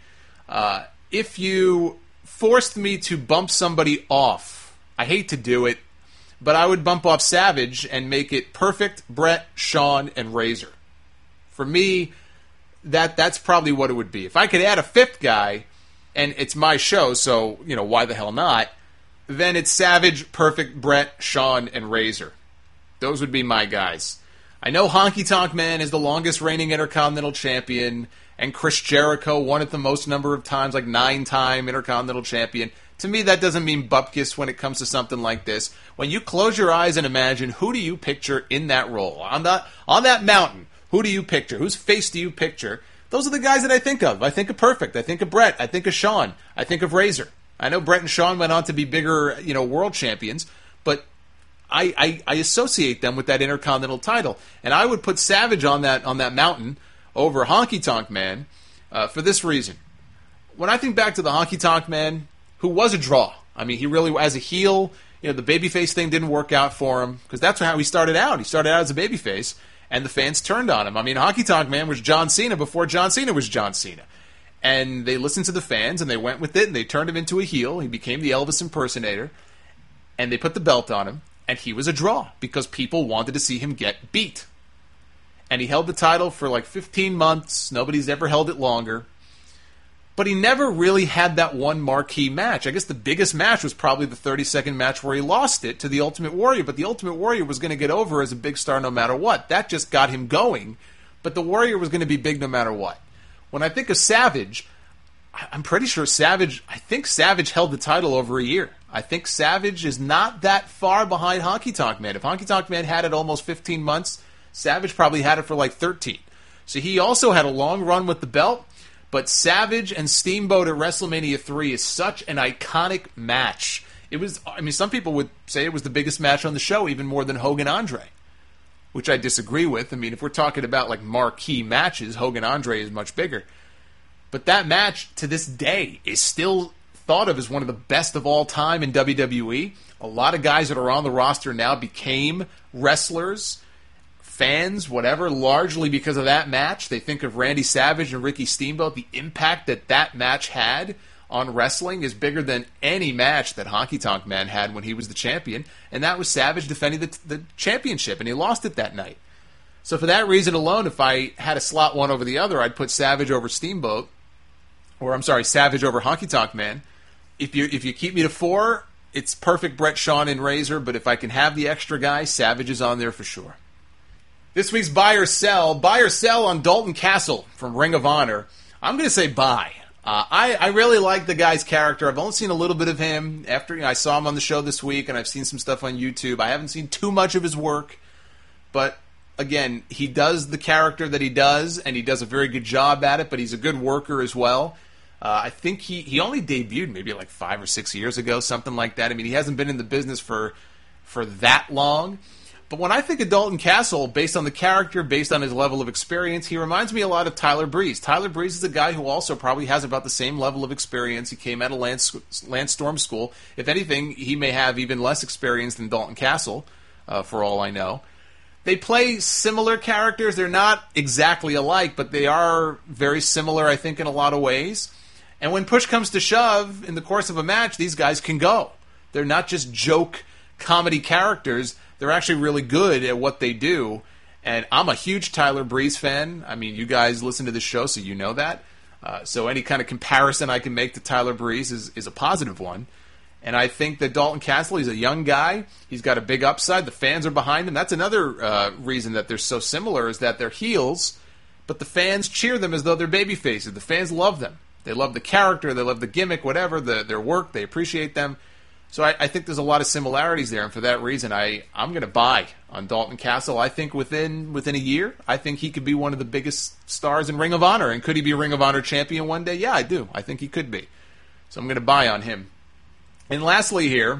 If you forced me to bump somebody off, I hate to do it, but I would bump off Savage and make it Perfect, Bret, Shawn, and Razor. For me, that's probably what it would be. If I could add a fifth guy, and it's my show, so, why the hell not, then it's Savage, Perfect, Bret, Shawn, and Razor. Those would be my guys. I know Honky Tonk Man is the longest reigning Intercontinental Champion, and Chris Jericho won it the most number of times, like 9-time Intercontinental Champion. To me, that doesn't mean bupkis when it comes to something like this. When you close your eyes and imagine, who do you picture in that role? On that mountain, who do you picture? Whose face do you picture? Those are the guys that I think of. I think of Perfect. I think of Bret. I think of Shawn. I think of Razor. I know Bret and Shawn went on to be bigger, world champions, but I associate them with that Intercontinental title. And I would put Savage on that mountain over Honky Tonk Man for this reason. When I think back to the Honky Tonk Man, who was a draw. I mean, he really, as a heel, the babyface thing didn't work out for him, because that's how he started out. He started out as a babyface, and the fans turned on him. I mean, Honky Tonk Man was John Cena before John Cena was John Cena. And they listened to the fans, and they went with it, and they turned him into a heel. He became the Elvis impersonator, and they put the belt on him, and he was a draw, because people wanted to see him get beat. And he held the title for like 15 months. Nobody's ever held it longer. But he never really had that one marquee match. I guess the biggest match was probably the 30-second match where he lost it to the Ultimate Warrior, but the Ultimate Warrior was going to get over as a big star no matter what. That just got him going, but the Warrior was going to be big no matter what. When I think of Savage, I'm pretty sure I think Savage held the title over a year. I think Savage is not that far behind Honky Tonk Man. If Honky Tonk Man had it almost 15 months, Savage probably had it for like 13. So he also had a long run with the belt. But Savage and Steamboat at WrestleMania 3 is such an iconic match. It was, some people would say it was the biggest match on the show, even more than Hogan-Andre, which I disagree with. I mean, if we're talking about like marquee matches, Hogan-Andre is much bigger. But that match, to this day, is still thought of as one of the best of all time in WWE. A lot of guys that are on the roster now became wrestlers, fans, whatever, largely because of that match. They think of Randy Savage and Ricky Steamboat. The impact that that match had on wrestling is bigger than any match that Honky Tonk Man had when he was the champion, and that was Savage defending the championship, and he lost it that night. So for that reason alone, if I had to slot one over the other, I'd put Savage over Steamboat, or I'm sorry, Savage over Honky Tonk Man. If you keep me to 4, it's perfect Brett, Shawn, and Razor, but if I can have the extra guy, Savage is on there for sure. This week's buy or sell on Dalton Castle from Ring of Honor. I'm going to say buy. I really like the guy's character. I've only seen a little bit of him after I saw him on the show this week, and I've seen some stuff on YouTube. I haven't seen too much of his work, but again, he does the character that he does, and he does a very good job at it, but he's a good worker as well. I think he only debuted maybe like 5 or 6 years ago, something like that. I mean, he hasn't been in the business for that long. But when I think of Dalton Castle, based on the character, based on his level of experience, he reminds me a lot of Tyler Breeze. Tyler Breeze is a guy who also probably has about the same level of experience. He came out of Lance Storm School. If anything, he may have even less experience than Dalton Castle, for all I know. They play similar characters. They're not exactly alike, but they are very similar, I think, in a lot of ways. And when push comes to shove, in the course of a match, these guys can go. They're not just joke comedy characters. They're actually really good at what they do. And I'm a huge Tyler Breeze fan. I mean, you guys listen to the show, so you know that. So any kind of comparison I can make to Tyler Breeze is a positive one. And I think that Dalton Castle, he's a young guy. He's got a big upside. The fans are behind him. That's another reason that they're so similar, is that they're heels, but the fans cheer them as though they're baby faces. The fans love them. They love the character. They love the gimmick, whatever, their work. They appreciate them. So I think there's a lot of similarities there, and for that reason, I'm going to buy on Dalton Castle. I think within a year, I think he could be one of the biggest stars in Ring of Honor. And could he be Ring of Honor champion one day? Yeah, I do. I think he could be. So I'm going to buy on him. And lastly here,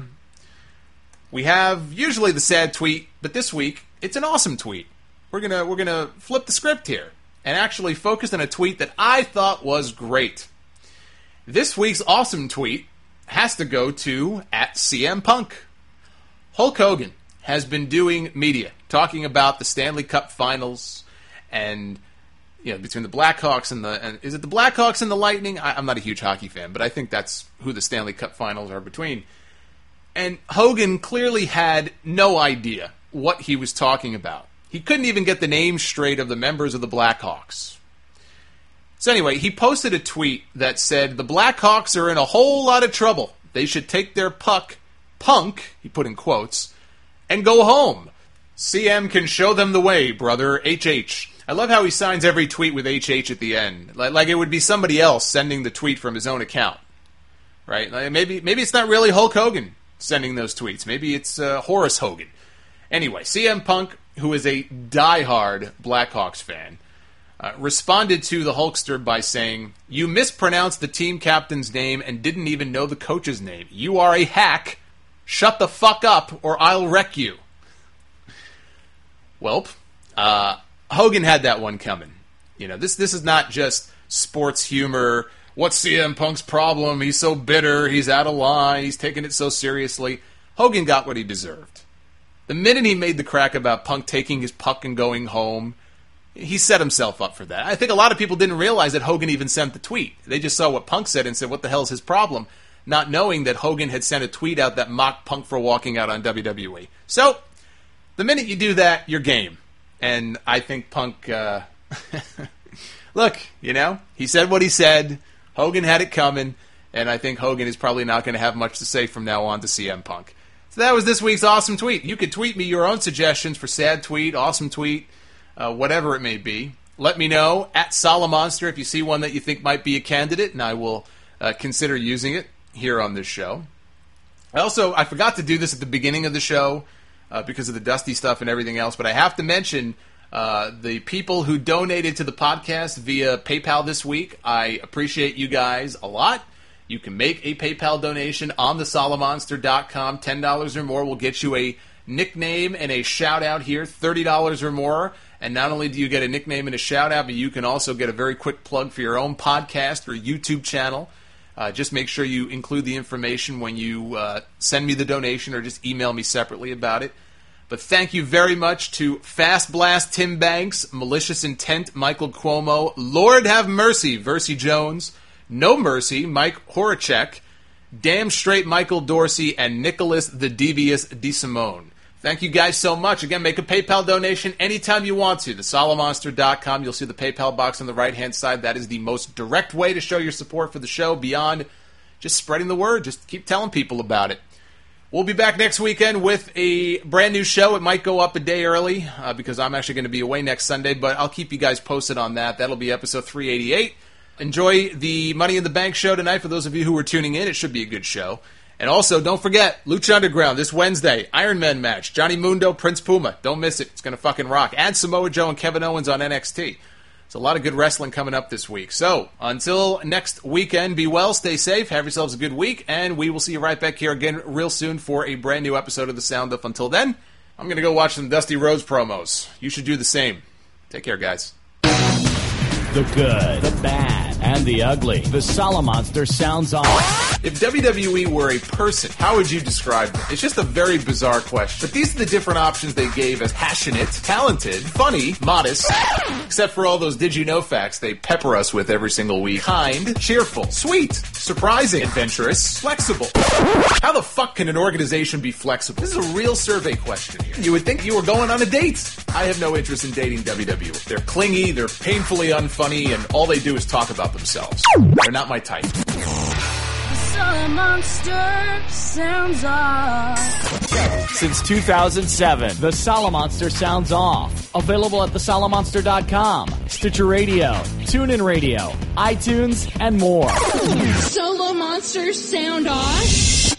we have usually the sad tweet, but this week, it's an awesome tweet. We're gonna flip the script here and actually focus on a tweet that I thought was great. This week's awesome tweet has to go to @CM Punk. Hulk Hogan has been doing media, talking about the Stanley Cup Finals and between the Blackhawks and is it the Blackhawks and the Lightning? I'm not a huge hockey fan, but I think that's who the Stanley Cup Finals are between. And Hogan clearly had no idea what he was talking about. He couldn't even get the names straight of the members of the Blackhawks. So anyway, he posted a tweet that said, "The Blackhawks are in a whole lot of trouble. They should take their punk, he put in quotes, and go home. CM can show them the way, brother, HH. I love how he signs every tweet with HH at the end. Like it would be somebody else sending the tweet from his own account. Right? Like maybe it's not really Hulk Hogan sending those tweets. Maybe it's Horace Hogan. Anyway, CM Punk, who is a diehard Blackhawks fan, responded to the Hulkster by saying, "You mispronounced the team captain's name and didn't even know the coach's name. You are a hack. Shut the fuck up or I'll wreck you." Welp, Hogan had that one coming. This is not just sports humor. What's CM Punk's problem? He's so bitter. He's out of line. He's taking it so seriously. Hogan got what he deserved. The minute he made the crack about Punk taking his puck and going home, he set himself up for that. I think a lot of people didn't realize that Hogan even sent the tweet. They just saw what Punk said and said, what the hell's his problem? Not knowing that Hogan had sent a tweet out that mocked Punk for walking out on WWE. So, the minute you do that, you're game. And I think Punk, look, he said what he said. Hogan had it coming. And I think Hogan is probably not going to have much to say from now on to CM Punk. So that was this week's awesome tweet. You could tweet me your own suggestions for sad tweet, awesome tweet, whatever it may be. Let me know @Solomonster if you see one that you think might be a candidate, and I will consider using it here on this show. I forgot to do this at the beginning of the show because of the Dusty stuff and everything else, but I have to mention the people who donated to the podcast via PayPal this week. I appreciate you guys a lot. You can make a PayPal donation on thesolomonster.com. $10 or more will get you a nickname and a shout-out here. $30 or more, And not only do you get a nickname and a shout-out, but you can also get a very quick plug for your own podcast or YouTube channel. Just make sure you include the information when you send me the donation or just email me separately about it. But thank you very much to Fast Blast Tim Banks, Malicious Intent Michael Cuomo, Lord Have Mercy Versey Jones, No Mercy Mike Horacek, Damn Straight Michael Dorsey, and Nicholas the Devious DeSimone. Thank you guys so much. Again, make a PayPal donation anytime you want to. TheSolomonster.com. You'll see the PayPal box on the right-hand side. That is the most direct way to show your support for the show beyond just spreading the word. Just keep telling people about it. We'll be back next weekend with a brand new show. It might go up a day early because I'm actually going to be away next Sunday, but I'll keep you guys posted on that. That'll be episode 388. Enjoy the Money in the Bank show tonight. For those of you who are tuning in, it should be a good show. And also, don't forget, Lucha Underground this Wednesday, Iron Man match, Johnny Mundo, Prince Puma. Don't miss it. It's going to fucking rock. And Samoa Joe and Kevin Owens on NXT. There's a lot of good wrestling coming up this week. So, until next weekend, be well, stay safe, have yourselves a good week, and we will see you right back here again real soon for a brand new episode of The Sound Off. Until then, I'm going to go watch some Dusty Rhodes promos. You should do the same. Take care, guys. The good, the bad, and the ugly. The Solomonster sounds off. If WWE were a person, how would you describe them? It's just a very bizarre question. But these are the different options they gave as passionate, talented, funny, modest, except for all those did you know facts they pepper us with every single week. Kind, cheerful, sweet, surprising, adventurous, flexible. How the fuck can an organization be flexible? This is a real survey question here. You would think you were going on a date. I have no interest in dating WWE. They're clingy, they're painfully unfunny, and all they do is talk about themselves. They're not my type. Solomonster sounds off. Since 2007, The Solomonster sounds off. Available at thesolomonster.com, Stitcher Radio, TuneIn Radio, iTunes, and more. Solomonster sound off.